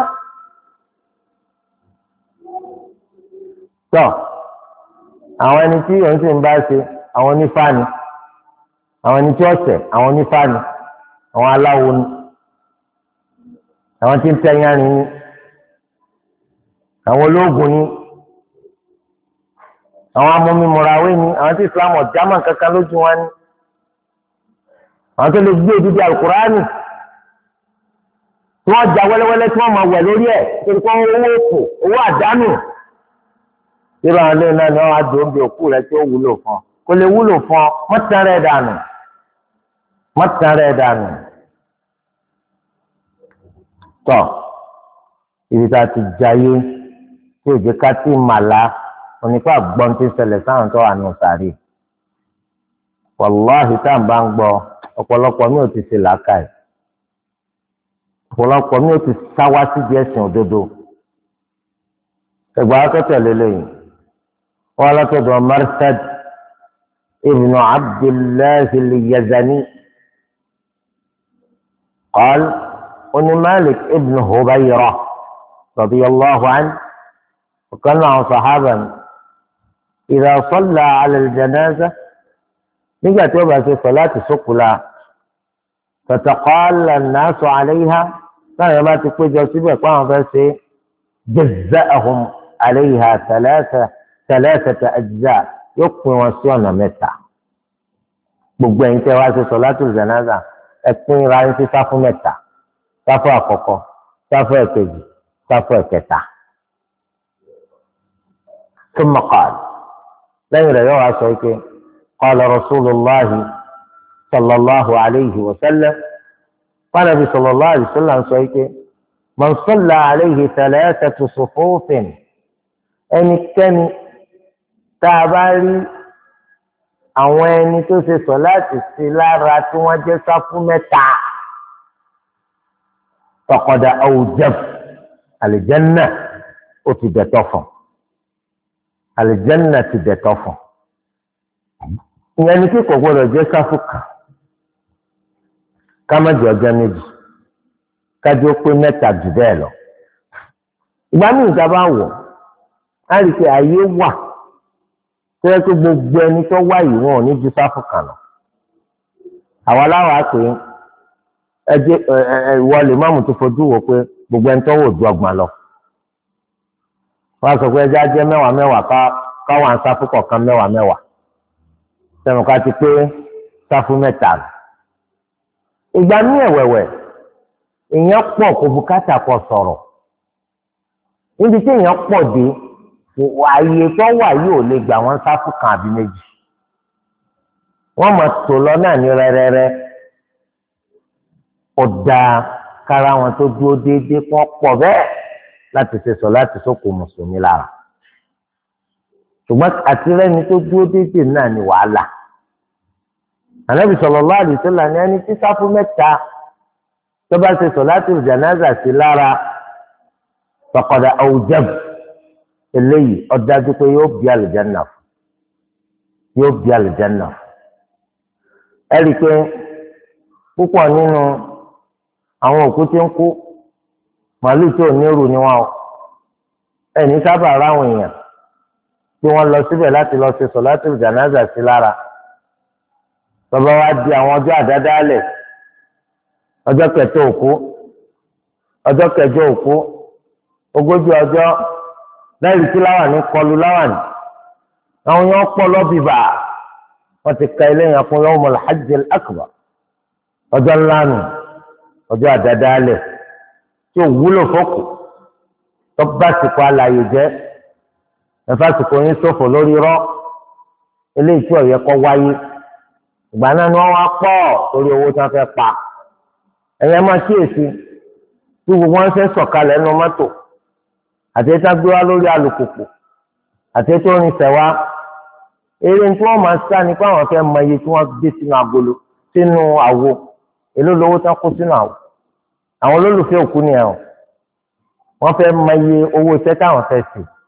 tọ́ àwọn ẹni tí òun sì ń bá ṣe àwọn onífàáni àwọn ẹni tí ọ̀sẹ̀ àwọn onífàáni àwọn aláwo ni àwọn tí ń tẹ̀yánrin ni àwọn ológun ni àwọn amúmímúrawé ni àwọn tí Islam ọ̀jámà kankan lójú wọn ni àwọn tó lè gbé odidi alukurani tí wọ́n já wẹ́lẹ́wẹ́lẹ́ tí wọ́n máa wẹ̀ lórí ẹ̀ torí pé owó òkú owó àdánù irú àwọn ilé náà ni wọ́n á dùn bí òkú rẹ̀ tí ó wúlò fún ọ kò lè wúlò fún ọ mọ́tàn rẹ̀ dànù mọ́tàn rẹ̀ dànù tọ́ ibi tá a ti jayé tí òjò ká tí màlá onípa gbọ́n tí ń ṣẹlẹ̀ sáwọn tó wà nù sàárè wàláhì tá à ń bá ń gbọ́ ọ̀pọ̀lọpọ̀ mi ò ti ṣe làákàyè ọ̀pọ̀lọpọ̀ mi ò ti sáwá sí díẹ̀ sìn òdodo ẹgbẹ́ akẹ́tẹ̀ lélẹ́yìn wọn alátọ̀dọ̀ Marsad ibn Abdullahi al-Yazani qal oní Malik ibn Hubayra radiyallahu anhu ọ̀kan náà àwọn sàhábà ni idha salla ala al-janaza nígbà tí ó bá ṣe sọ̀láàtì sókùlà fataqalla an-nasu alayha táwọn bá ti péjọ síbẹ̀ pé àwọn fẹ́ ṣe jazza'ahum alayha thalatha thalathata ajza yóò pín wọn sí ọ̀nà mẹ́ta gbogbo ẹ̀yin tẹ́ wá ṣe sọ̀láàtì janaza ẹ pín ra yín sí sáfù mẹ́ta sáfù àkọ́kọ́ sáfù ẹ̀kejì sáfù ẹ̀kẹta. ثم قال lẹ́yìn rẹ̀ yóò wá sọ pé قال رسول الله صلى الله عليه وسلم قال النبي صلى الله عليه وسلم sọ pé من صلى عليه ثلاثة صفوف ẹnikẹ́ni tá a bá rí àwọn ẹni tó ṣe sọ̀láàtì sí lára tí wọ́n jẹ́ sáfù mẹ́ta فقد أوجب الجنة ó ti dẹ̀tọ̀ fún àlìjẹ́nà ti dẹ̀tọ̀ fún ìyẹn ni kíkọ̀ gbọ́dọ̀ jẹ́ sáfù kan ká má jẹ́ ọjọ́ méjì kájú ó pé mẹ́ta jù bẹ́ẹ̀ lọ. ìgbà míì ìta bá wọ̀ á rí i pé ààyè wà tó yẹ kó gbogbo ẹni tó wá yìí wọn ò ní ju sáfù kan lọ. àwa láwọn á pè é ẹjẹ ẹ ìwọ lè má mú tó fojú wò pé gbogbo ẹni tó wò ju ọgbọ̀n lọ. wọ́n á sọ pé ẹjẹ́ á jẹ́ mẹ́wàá mẹ́wàá ká káwọn sáfù kọ̀ọ̀kan mẹ́wàá mẹ́wàá sẹ́nu ká ti pé sáfù mẹ́ta. ìgbà ní ẹ̀wẹ̀wẹ̀ èèyàn pọ̀ kò bùkátà kọ sọ̀rọ̀ níbi tí èèyàn pọ̀ dé ààyè tó wà yìí ò lè gbà wọ́n sáfù kan àbí méjì wọ́n mọ̀ tó lọ náà ní rẹ́rẹ́rẹ́ ọ̀dà kára wọn tó dúró déédéé kọ́ pọ̀ bẹ́ẹ̀ láti ṣe sọ láti sóko mùsùlùmí lára ṣùgbọ́n àtirẹ́ni tó dúró déédéé náà ní wàhálà. Ànábì sallallahu alaihi wasallam ní ẹni tí sáfù mẹ́ta tó bá ṣe sọ̀látùl jánásà sí lára faqad awjab eléyìí ó dájú pé yóò bí àlùjánnà yóò bí àlùjánnà. ẹ rí i pé púpọ̀ nínú àwọn òkú tí ń kú màálù tí ò nírù ni wọn ẹni sábà ráwọn èèyàn tí wọ́n lọ síbẹ̀ láti lọ ṣe sọ̀látùl jánásà sí lára bàbá wa di àwọn ọjọ́ àdádálẹ̀ ọjọ́ kẹtọ òkú ọjọ́ kẹjọ òkú ogójì ọjọ́ lẹ́yìn tí láwàní kọlu láwàní àwọn yẹn pọ̀ lọ́bìbà wọ́n ti ka ilé yẹn fún yawmul hajjil akbar ọjọ́ ńlá nù ọjọ́ àdádálẹ̀ tí ò wúlò fọ́kù tó bá sìkò àlàyé jẹ́ ẹ̀fà sìkò yín ṣòfò lórí rọ́ eléyìí tí ó yẹ kó wáyé ìgbà náà ni wọ́n wá pọ̀ torí owó tí wọ́n fẹ́ pa ẹ̀yẹ máa kíyèsí tí gbogbo wọn ṣe sọ̀kalẹ̀ nínú mọ́tò àti ètò agbéwá lórí alùpùpù àti ètò oníṣẹ́wá eré tí wọ́n máa sá ni pé àwọn fẹ́ mọ iye tí wọ́n gbé sínú agolo sínú àwo èló lówó tí wọ́n kó sínú àwo àwọn olólùfẹ́ òkú ni ẹ̀ wọ́n fẹ́ mọ iye owó iṣẹ́ táwọn fẹ́ sí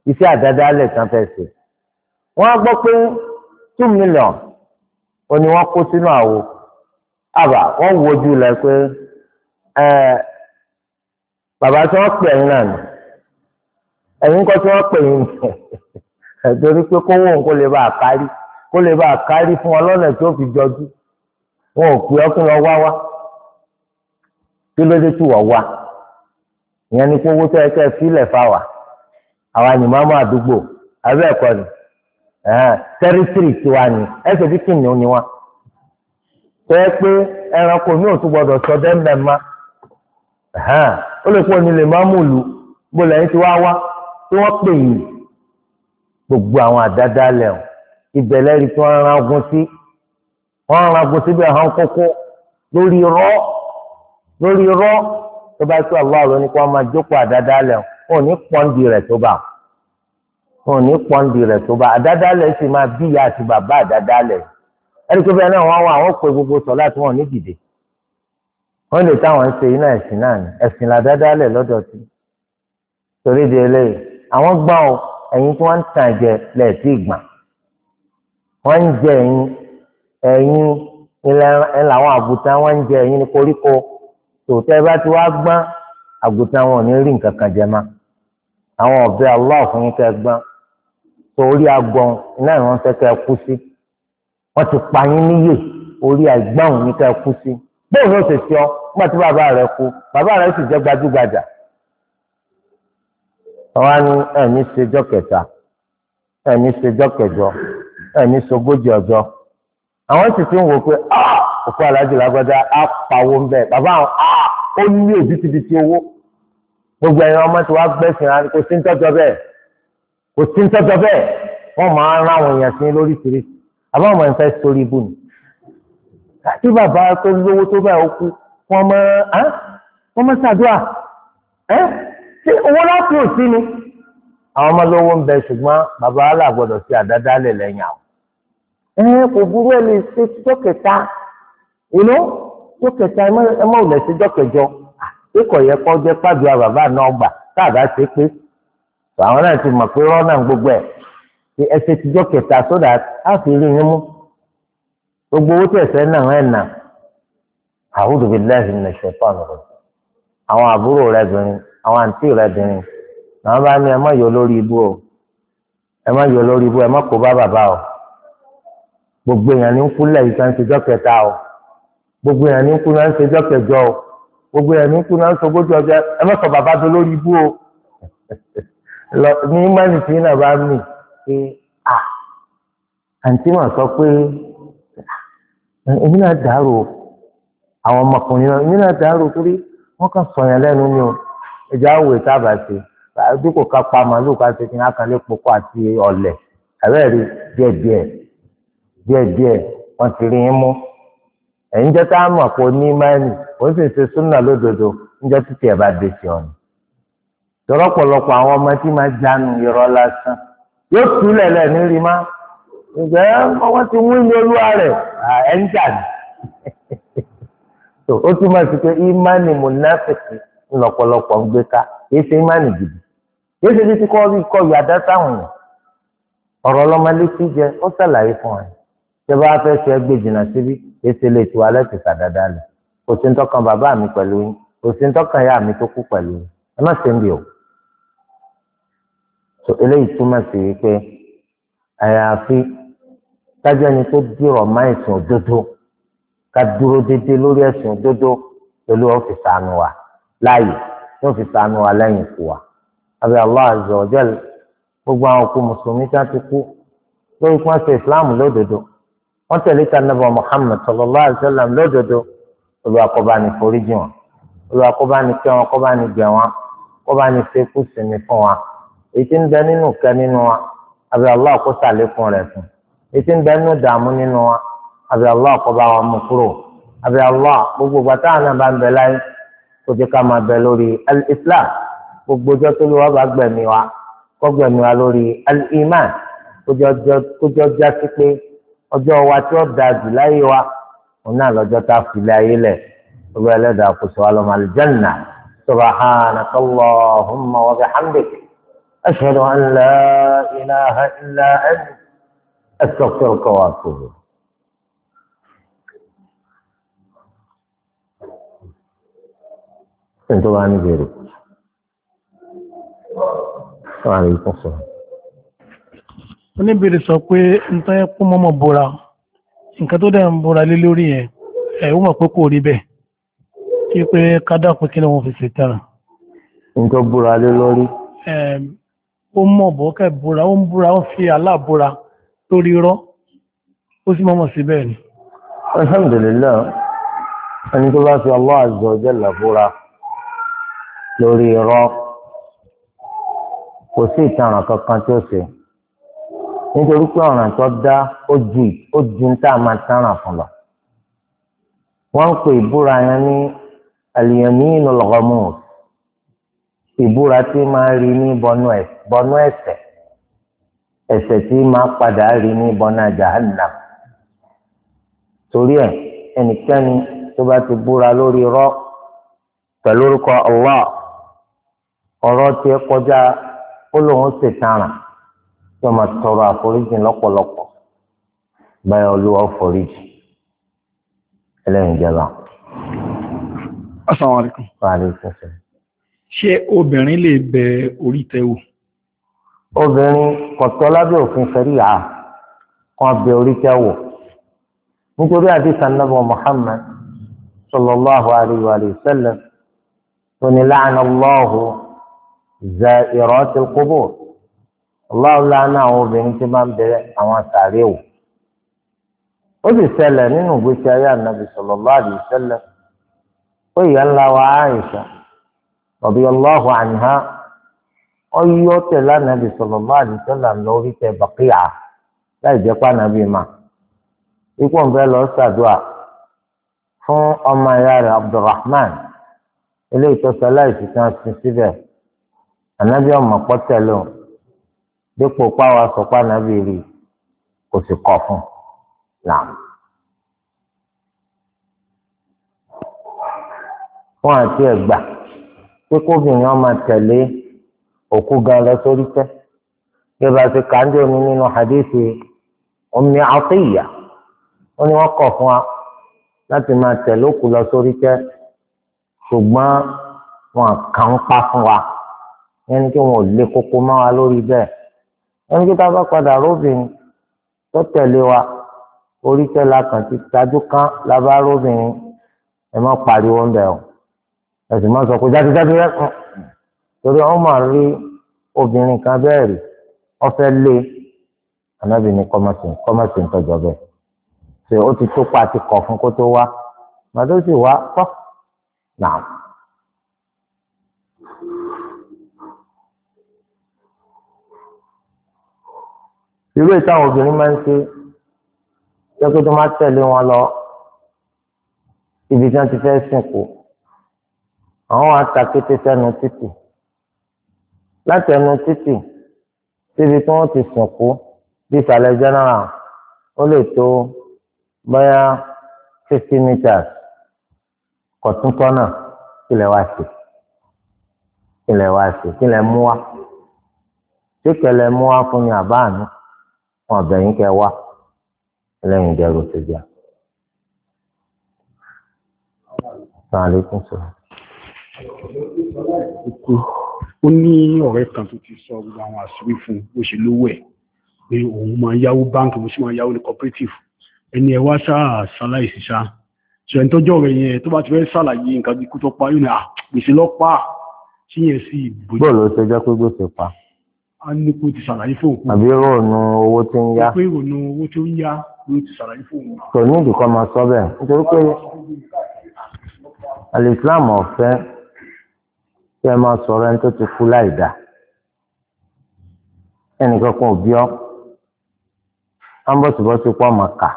iṣẹ́ àdádálẹ̀ kan fẹ́ ṣe wọ́n á gbọ́ pé two million òní wọ́n kó sínú àwo àbá wọ́n wojú lẹ pé ẹ bàbá tí wọ́n pè ẹ̀yin náà ni ẹ̀yin kọ́ tí wọ́n pè yín torí pé kówó òun kó lè bá a kárí kó lè bá a kárí fún ọ lọ́nà tí ó fi jọjú wọn ò pè ọ́ kí wọ́n wá wá kí ló dé tí wọ́n wá ìyẹn ni kówó tó yẹ kẹ́ ẹ fílẹ̀ fáwà àwa ni màmá àdúgbò abẹ́ ẹ̀kọ́ ni tẹ́rítírì tiwa ni ẹsẹ̀ bí kìnìún ni wá tẹ́ pé ẹranko mi ò tún gbọdọ̀ sọ dẹ́mbẹ̀ má ó lè pọ̀ nílé má mú lu bó lẹ́yìn tí wá wá tí wọ́n pè yìí gbogbo àwọn àdáda lẹ́hùn ìbẹ̀lẹ̀ rí tí wọ́n rán ogun sí wọ́n rán ogun síbẹ̀ hàn kókó lórí rọ́ lórí rọ́ tó bá tó àwọn àrò ní kí wọ́n máa jókòó àdáda lẹ́hùn wọn ò ní pọ́ǹdì rẹ̀ tó bá wọn ò ní pọ́ǹdì rẹ̀ tó bá àdáda lẹ̀ sì máa bí ìyá àti bàbá àdáda lẹ̀ ẹni pé bẹ́ẹ̀ náà wọ́n wá àwọn pé gbogbo sọ láti wọn ní dìde wọ́n lè táwọn ń ṣe iná ẹ̀sìn náà ní ẹ̀sìn làdáda lẹ̀ lọ́dọ̀ tí torí di eléyìí àwọn gbọ́n o ẹ̀yin tí wọ́n ń tàn jẹ lẹ́ẹ̀tì ìgbà wọ́n ń jẹ ẹ̀yin ẹ̀yin ẹ̀ làwọn àgùntàn wọ́n ń jẹ ẹ̀yin ní koríko tòótẹ́ bá ti wá gbọ́n àgùntàn wọn ò ní rí nǹkan kan jẹ má àwọn ọ̀bẹ Allah fún yín kẹ́ gbọ́n torí agbọ̀n iná ìwọ̀n fẹ́ kẹ́ kú sí wọ́n ti pa yín níyè orí àgbọ̀n ní kẹ́ kú sí bóun ló ṣe ṣe ọ nígbà tí bàbá rẹ̀ kú bàbá rẹ̀ sì jẹ́ gbajúgbajà àwa ni ẹ̀mí ṣèjọ́ kẹta ẹ̀mí ṣèjọ́ kẹjọ ẹ̀mí ṣogójì ọjọ́ àwọn sì ti ń wò pé òkú aláàjì lágbájá á pawó ń bẹ̀ bàbá àwọn ó ní òbítíbitì owó gbogbo ẹ̀yin ọmọ tí wàá gbẹ̀sìn ara kò sí ń tọ́jọ́ bẹ́ẹ̀ kò sí ń tọ́jọ́ bẹ́ẹ̀ wọ́n máa ń rán àwọn èèyàn sí lóríṣiríṣi àbá wọn fẹ́ sórí ibù ni tí bàbá tó lówó tó bẹ́ẹ̀ ó kú wọ́n mọ wọ́n mọ ṣàdúrà ẹ́ ṣé owó láti òsì ni àwọn ọmọ lówó ń bẹ ṣùgbọ́n bàbá àlà gbọ́dọ̀ sí àdádálẹ̀ lẹ́yìn àwọn ẹ kò burú ẹ lè ṣe tíjọ́ kẹta ìlú tó kẹta ẹ má ò lẹ̀ síjọ́ kẹjọ ikọ̀ yẹ kọ́ jẹ́ pàdùà bàbá náà gbà káàdá ṣe pé àwọn náà ti mọ̀ pé rọ́nà gbogbo ẹ̀ ṣe ẹsẹ̀ tíjọ́ kẹta sódà á fi rí yín mú gbogbo owó tẹ̀sẹ̀ náà ẹ̀ nà a'udhu billahi minash shaitani rajim àwọn àbúrò rẹ̀ bìnrin àwọn àǹtí rẹ̀ bìnrin làwọn bá ní ẹ má yọ lórí ibú o ẹ má yọ lórí ibú ẹ má kó bá bàbá o gbogbo èèyàn ní kúlẹ̀ yìí kan ṣèjọ́ kẹta o gbogbo èèyàn ní kú náà ń ṣèjọ́ kẹjọ o gbogbo èèyàn ní kú náà ń ṣogójì ọjọ́ ẹ má sọ bàbá tó lórí ibú o ní mánì tí náà bá mì pé à àǹtí mà sọ pé èmi náà dàrú o àwọn ọmọkùnrin náà èmi náà dàrú torí wọ́n kàn sọ̀yàn lẹ́nu ni o ẹja òwe tábà ṣe dípò ká pa màálù ká ṣe kí n ákàlẹ́ pọ̀pọ̀ àti ọ̀lẹ̀ àbẹ́rẹ́ díẹ̀díẹ̀ díẹ̀díẹ̀ wọ́n ti rí yín mú ẹ̀yin jẹ́ ká mọ̀ pé ní mánì ó sì ṣe súnà lódodo níjọ́ títí ẹ̀ bá dé sí ọ̀nà tọ́lọ́pọ̀lọpọ̀ àwọn ọmọ tí máa jánu irọ́ lásán yóò túlẹ̀ lẹ̀ ní rí má ìgbẹ́ ọwọ́ ti wú ní olúwa rẹ̀ ẹ̀ ń jà ní. ó túmọ̀ sí pé ìmánì mùnáfíkì ńlọ́pọ̀lọpọ̀ ń gbé ká kìí ṣe ìmánì gidi kìí ṣe títí kọ́ bí kọ́ yàdá sáwọn yẹn ọ̀rọ̀ ọlọ́mọlétí jẹ ó ṣàlàyé fún ẹ ṣé bá fẹ́ ṣe ẹgbẹ́ jìnnà síbí kìí ṣe lè tu alẹ́ ti sàdáadá lẹ̀ kò sí ń tọ́kàn bàbá mi pẹ̀lú yín kò sí ń tọ́kàn ìyá mi tó kú pẹ̀lú yín ẹ má ṣe ń bì ó. so eléyìí túmọ̀ sí wípé àyàfi kájẹ́ni tó dìrọ̀ má ẹ̀sìn òdodo ká dúró déédéé lórí ẹ̀sìn òdodo pẹ̀lú ọ́fíìsì àánú wa láàyè yóò fi ṣàánú wa lẹ́yìn ikú wa abẹ́ Allah azza wa jal gbogbo àwọn òkú mùsùlùmí tí wọ́n ti kú lórí kí wọ́n ṣe ìsìláàmù lódodo wọ́n tẹ̀lé ta nàbà Muhammad sallallahu alaihi wasallam lódodo Olúwa kó bá ní foríjì wọn Olúwa kó bá ní kẹ́ wọn kó bá ní gbẹ̀ wọn kó bá ní ṣe kú sinmi fún wa èyí tí ń bẹ nínú kẹ́ nínú wa abẹ́ Allah kó ṣàlékún rẹ̀ fún èyí tí ń bẹ nínú dààmú nínú wa abẹ́ Allah kó bá wa mú kúrò abẹ́ Allah gbogbo gbàtà náà bá ń bẹ láyé kó jẹ́ ká máa bẹ lórí al-islam gbogbo ọjọ́ tó lè wá bá gbẹ̀mí wa kó gbẹ̀mí wa lórí al-iman kó jọ já sí pé ọjọ́ wa tí ó da jù láyé wa òun náà lọ́jọ́ tá a fi lé ayé lẹ̀ gbogbo ẹlẹ́dàá kò sọ wa lọ́mọ aljanna subhanaka Allahumma wa bihamdik ashhadu an la ilaha illa anta astaghfiruka wa atubu. Tentu bá ní bèrè. Wọ́n á rí ikú sọ. Oníbèrè sọ pé nítorí pé mọ́mọ́ bóra nǹkan tó dẹ̀ ń bóra lé lórí yẹn ẹ̀ ó mọ̀ pé kò rí bẹ́ẹ̀ kí pé kádà pé kí ni wọ́n fi ṣe tẹ̀ràn. Nǹkan bóra lé lórí. Ó mọ̀ bọ́ kẹ́ bóra ó ń bóra ó fi aláàbóra lórí irọ́ ó sì mọ̀mọ̀ sí bẹ́ẹ̀ ni. Alhamdulillah ẹni tó bá fi Allah azza wa jalla bóra lórí irọ́ kò sí ìtanràn kankan tí ó ṣe nítorí pé ọ̀ràn tó dá ó ju ó ju ń tá a máa tanràn fún lọ. Wọ́n ń pè ìbúra yẹn ní al-yaminul ghamus, ìbúra tí máa rí ní bọnú ẹ̀ṣẹ̀ ẹ̀ṣẹ̀ tí máa padà rí ní bọnú jahannam. Torí ẹ̀ ẹnikẹ́ni tó bá ti búra lórí irọ́ pẹ̀lú orúkọ Allah ọ̀rọ̀ tí ẹ kọjá ó lóun ṣètàràn tí wọ́n máa tọrọ àforíjì lọ́pọ̀lọpọ̀ báyọ̀ olúwa foríjì ẹlẹ́yìn jẹba. Assalamu alaikum. Wa alaikum salam. Ṣé obìnrin lè bẹ orí tẹ́wò? Obìnrin kọ̀tọ́ lábẹ́ òfin ṣẹ̀ríà kan bẹ orí tẹ́wò nítorí àdìsí Ànábì Muhammad sallallahu alayhi wa sallam oní la'ana Allahu za'iratil qubur. Allahu la'ana àwọn obìnrin tí máa ń bẹ àwọn sàréè wò. Ó sì ṣẹlẹ̀ nínú ìgbésí ayé Ànábì sallallahu alayhi wa sallam ó ìyá ńlá wa Aisha radiyallahu anha ọyọ tẹ̀lé Ànábì sallallahu alayhi wa sallam lórí tẹ Baqi'a láì jẹ́ pé Ànábì mà ikú ń bẹ lọ ṣàdúà fún ọmọ ìyá rẹ̀ Abdulrahman eléyìí tó sọ láìsí tí wọ́n sin síbẹ̀. Ànábì ọmọ pọ́tẹ́lẹ̀ o dípò páwa sọ pé Ànábì rí kò sì kọ̀ fún náà. Fún àti ẹ̀gbà pé kóbìnrin ọmọ tẹ̀lé òkú gan lọ sórí tẹ́ bí ba ti kàńdé omi nínú hadithi Ummi Atiyya ó ní wọ́n kọ̀ fún wa láti máa tẹ̀lé òkú lọ sórí tẹ́ ṣùgbọ́n wọn kàn ń pa fún wa ẹni tí wọn ò lé koko mọ́ wa lórí bẹ́ẹ̀ ẹni tí tá a bá padà róbìnrin tó tẹ̀lé wa orí tẹ́ la kàn ti tajú kán la bá róbìnrin ẹ má pariwo ń bẹ̀ o ẹ̀sìn máa sọ pé jáde-jáde rẹ̀ kàn torí wọn máa rí obìnrin kan bẹ́ẹ̀ rí wọ́n fẹ́ lé Ànábì ní kọ́mọ̀sì kọ́mọ̀sì ń tọ́jọ́ bẹ́ẹ̀ ṣe ó ti tó pa ti kọ̀ fún kó tó wá màdó sì wá pọ́ náà. irú ìtàn obìnrin máa ń ṣe jẹ́ pé tó máa tẹ̀lé wọn lọ ibi tí wọ́n ti fẹ́ sìnkú àwọn wa ta kété sẹ́nu títì láti ẹnu títì síbi tí wọ́n ti sìnkú bí ìsàlẹ̀ general ó lè tó bóyá fifty meters kọ̀túntọ́nà kílẹ̀ wá sí kílẹ̀ wá sí kílẹ̀ mú wá tí kẹlẹ̀ mú wá fún ni àbáàánú wọn ọ̀bẹ̀yìn kẹ wá lẹ́yìn ìdẹ́rù tó jà. Sàlékún sọ̀rọ̀. Ó ní ọ̀rẹ́ kan tó ti sọ gbogbo àwọn àṣírí fún bó ṣe lówó ẹ̀ pé òun máa yáwó báńkì mo sì máa yáwó ní cooperative ẹni ẹ wá ṣáà ṣaláìsí ṣá ṣe ẹni tọ́jọ́ rẹ̀ yẹn tó bá ti fẹ́ ṣàlàyé nǹkan bí kú tó pa yóò ní à gbèsè lọ́pàá tí yẹn sì bójú. bọ́ọ̀lù ó ṣe jẹ́ pé gbèsè pa. a ní kó ti ṣàlàyé fún òkú. àbí ròònù owó tí ń yá. pé ròònù owó tí ó ń yá ló ti ṣàlàyé fún òun. kò ní ìdíkọ́ máa sọ bẹ́ẹ̀ nítorí pé alìsílámù ọ̀fẹ́ kí ẹ máa sọ̀rọ̀ ẹni tó ti kú láì dá ẹnìkan kan ò bí ọ́ ambọ̀sibọ́sí pọ̀ máa kà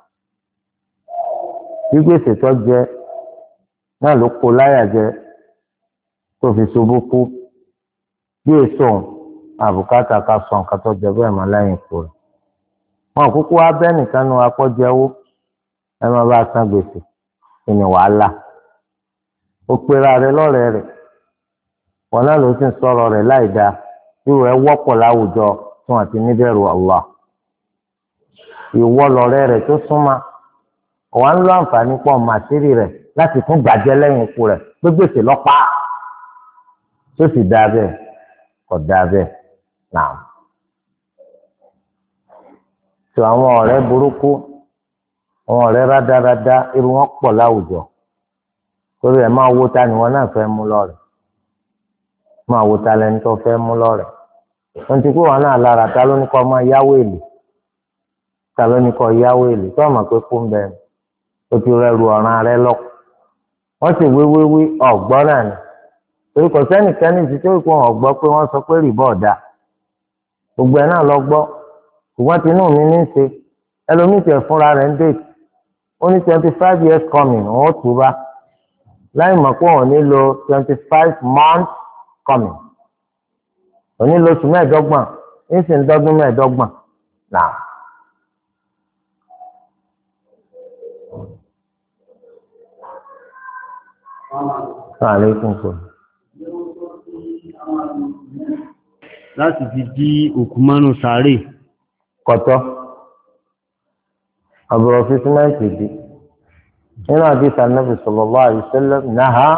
bí gbèsè tó jẹ náà ló kó láyà jẹ tó fi ṣubú kú bí èso àbùkátà ká sọ nǹkan tó jẹ bẹ́ẹ̀ máa láyìn kú rẹ̀ wọn kúkú wá bẹ́ẹ̀ nìkan nu apọ́jẹ́wó ẹ máa bá san gbèsè ìní wàhálà ó pera rẹ̀ lọ́rẹ̀ẹ́ rẹ̀ wọn náà ló sì ń sọ̀rọ̀ rẹ̀ láì dáa irú ẹ̀ wọ́pọ̀ láwùjọ tí wọ́n ti níbẹ̀rù Allah. ìwọ lọ̀rẹ́ rẹ̀ tó súnmọ́ ọ̀wá ń lo àǹfààní pọ̀ màsírí rẹ̀ láti tún gbàjẹ́ lẹ́yìn ikú rẹ̀ pé gbèsè lọ́pàá tó sì dáa bẹ́ẹ̀ kò dáa bẹ́ẹ̀ náà. tó àwọn ọ̀rẹ́ burúkú àwọn ọ̀rẹ́ rádaràda irú wọn pọ̀ láwùjọ torí ẹ̀ máa wo ta ni wọn náà fẹ́ mú lọ́rẹ̀ máa wo ta lẹni tó fẹ́ mú lọ́rẹ̀ wọ́n ti kó wọn náà lára ta ló ní kó máa yáwó èlé ta ló ní kó yáwó èlé tó ọmọ pé kó ń bẹ ó ti rẹrù ọ̀ràn rẹ lọ wọ́n sì wíwíwí ọ̀gbọ́n náà ni torí kò sẹ́nìkẹ́ni ti tó ìkó ọ̀gbọ́n pé wọ́n sọ pé rìbọ̀ ọ̀dà gbogbo ẹ̀ náà lọ gbọ́ ṣùgbọ́n tinú mi ní í ṣe ẹlòmíì tẹ̀ fúnra rẹ̀ ń dé ó ní twenty five years coming wọ́n ó tù bá láì mọ̀ pé wọ́n ní lo twenty five months coming òní lo oṣù mẹ́ẹ̀ẹ́dọ́gbọ̀n ní sì ń dọ́dún mẹ́ẹ̀ẹ́dọ́gbọ̀n náà. láti fi dí òkú mọ́nú sàárè. kọ̀tọ́ àbúrò fi símẹ́ǹtì dì nínú àdìsá Ànábì sallallahu alaihi wasallam náà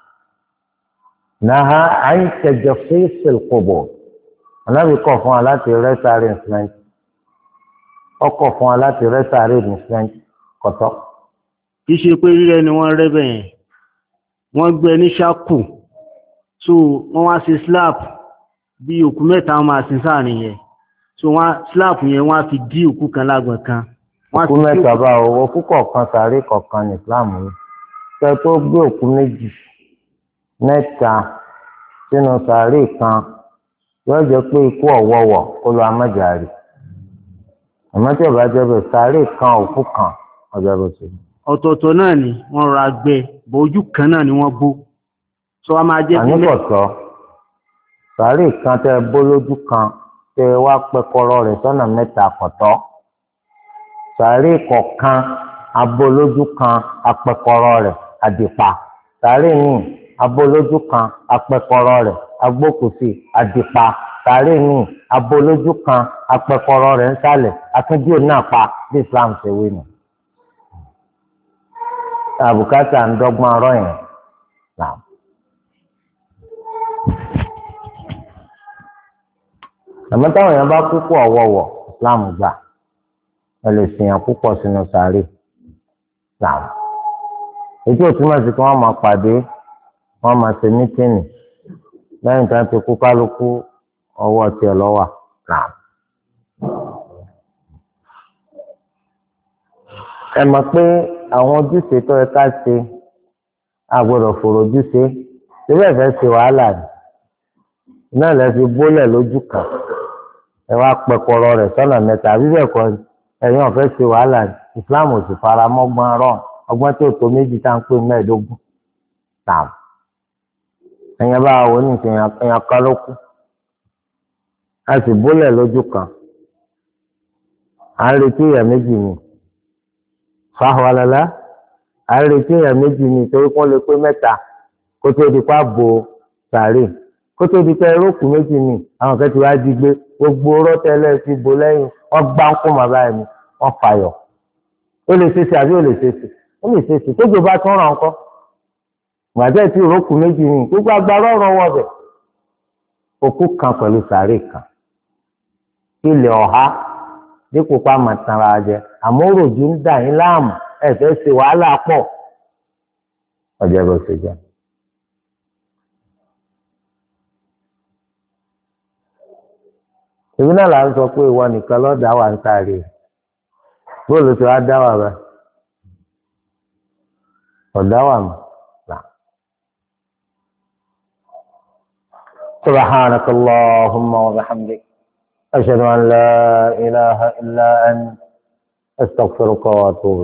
náà an tajassis al-qubur Ànábì kọ̀ fún wa láti rẹ́ sàárè símẹ́ǹtì ọkọ̀ fún wa láti rẹ́ sàárè símẹ́ǹtì kọ̀tọ́. kì í ṣe pé rírẹ́ ni wọ́n rẹ́ bẹ̀yẹn wọ́n gbé ní ṣákù so wọ́n wá sí slab bí òkú mẹ́ta wọ́n máa sin sáàrin yẹn so wọ́n slab yẹn wọ́n á fi dí òkú kan lágbọ̀n kan. òkú mẹ́ta bá owó òkú kọ̀ọ̀kan sàárè kọ̀ọ̀kan ní Islam yìí ṣe tó gbé òkú méjì mẹ́ta sínú sàárè kan yóò jẹ́ pé ikú ọ̀wọ́wọ́ kó lọ amájàre àmọ́ tí ọba jẹ́ bẹ́ẹ̀ sàárè kan òkú kan ọjọ́ bó ṣe. ọ̀tọ̀ọ̀tọ̀ náà ni wọ́n ra gbẹ bọ̀ ojú kan náà ni wọ́n bó so a máa jẹ́ sílẹ̀. àníkọ̀tọ̀ sàárè kan tẹ́ bó lójú kan tẹ́ wá pẹ́kọ́rọ́ rẹ̀ sọ́nà mẹ́ta kọ̀tọ́ sàárè kọ̀ọ̀kan abolójú kan apẹ́kọ́rọ́ rẹ̀ àdìpá sàárè míì abolójú kan apẹ́kọ́rọ́ rẹ̀ agbókùsì àdìpá sàárè míì abolójú kan apẹ́kọ́rọ́ rẹ̀ ńsàlẹ̀ akíndíò náà pa bí Islam ṣe wí nù. àbùkátà ń dọ́gbọ́n ọ̀rọ̀ yẹn náà. àmọ́ táwọn èèyàn bá kú pọ̀ ọ̀wọ̀wọ̀ Islam gbà ẹ lè sèèyàn púpọ̀ sínú sàárè náà. ètò ìtumọ̀ sí kí wọ́n máa pàdé wọ́n máa ṣe mítìnì lẹ́yìn tí wọ́n ti kú kálukú ọwọ́ tiẹ̀ lọ́wọ́ náà. ẹ mọ̀ pé àwọn ojúṣe tó yẹ ká ṣe àgbọ́dọ̀ fòrò ojúṣe síbẹ̀ fẹ́ ṣe wàhálà ni náà lè fi bólẹ̀ lójú kan ẹ wá pẹkọrọ rẹ̀ sọ́nà mẹ́ta àbí bẹ́ẹ̀ kọ́ ẹ̀yin ọ̀fẹ́ ṣe wàhálà ni Islam ò sì fara mọ́gbọ́n rọ̀ ọgbọ́n tí ò tó méjì tá à ń pè mẹ́ẹ̀ẹ́dógún náà ẹ̀yin bá wò ní ìsìn ẹ̀yàn kan ló kú a sì bólẹ̀ lójú kan à ń retí èèyàn méjì ni fáwọlẹ́lá à ń retí èèyàn méjì ni torí kó lè pé mẹ́ta kó tó di pa bo sàárè kó tó di pé erókù méjì ni àwọn kan ti wá jí gbé gbogbo rọ́tẹ́lẹ̀ ti bò lẹ́yìn wọ́n gbá ń kó màbá ẹni wọ́n fàyọ̀ ó lè ṣeéṣe àbí ó lè ṣeéṣe ó lè ṣeéṣe tójú bá tún ràn kọ́ gbàdẹ́ tí erókù méjì ni gbogbo agbára ọ̀rọ̀ wọ̀ bẹ̀ òkú kan pẹ̀lú sàárè kan ilẹ̀ ọ̀há dípò pa màtàrà jẹ àmọ́ òròjú ń dà yín láàmú ẹ fẹ́ ṣe wàhálà pọ̀ ọjọ́ bó ṣe jẹ́. èmi náà là ń sọ pé ìwọ nìkan lọ́ọ́ dá wà ń sáré bóòlù tí wàá dá wà bá ọ̀dá wà mọ́ là. subhanaka Allahumma wa bihamdik ashhadu an la ilaha illa anta astaghfiruka wa atubu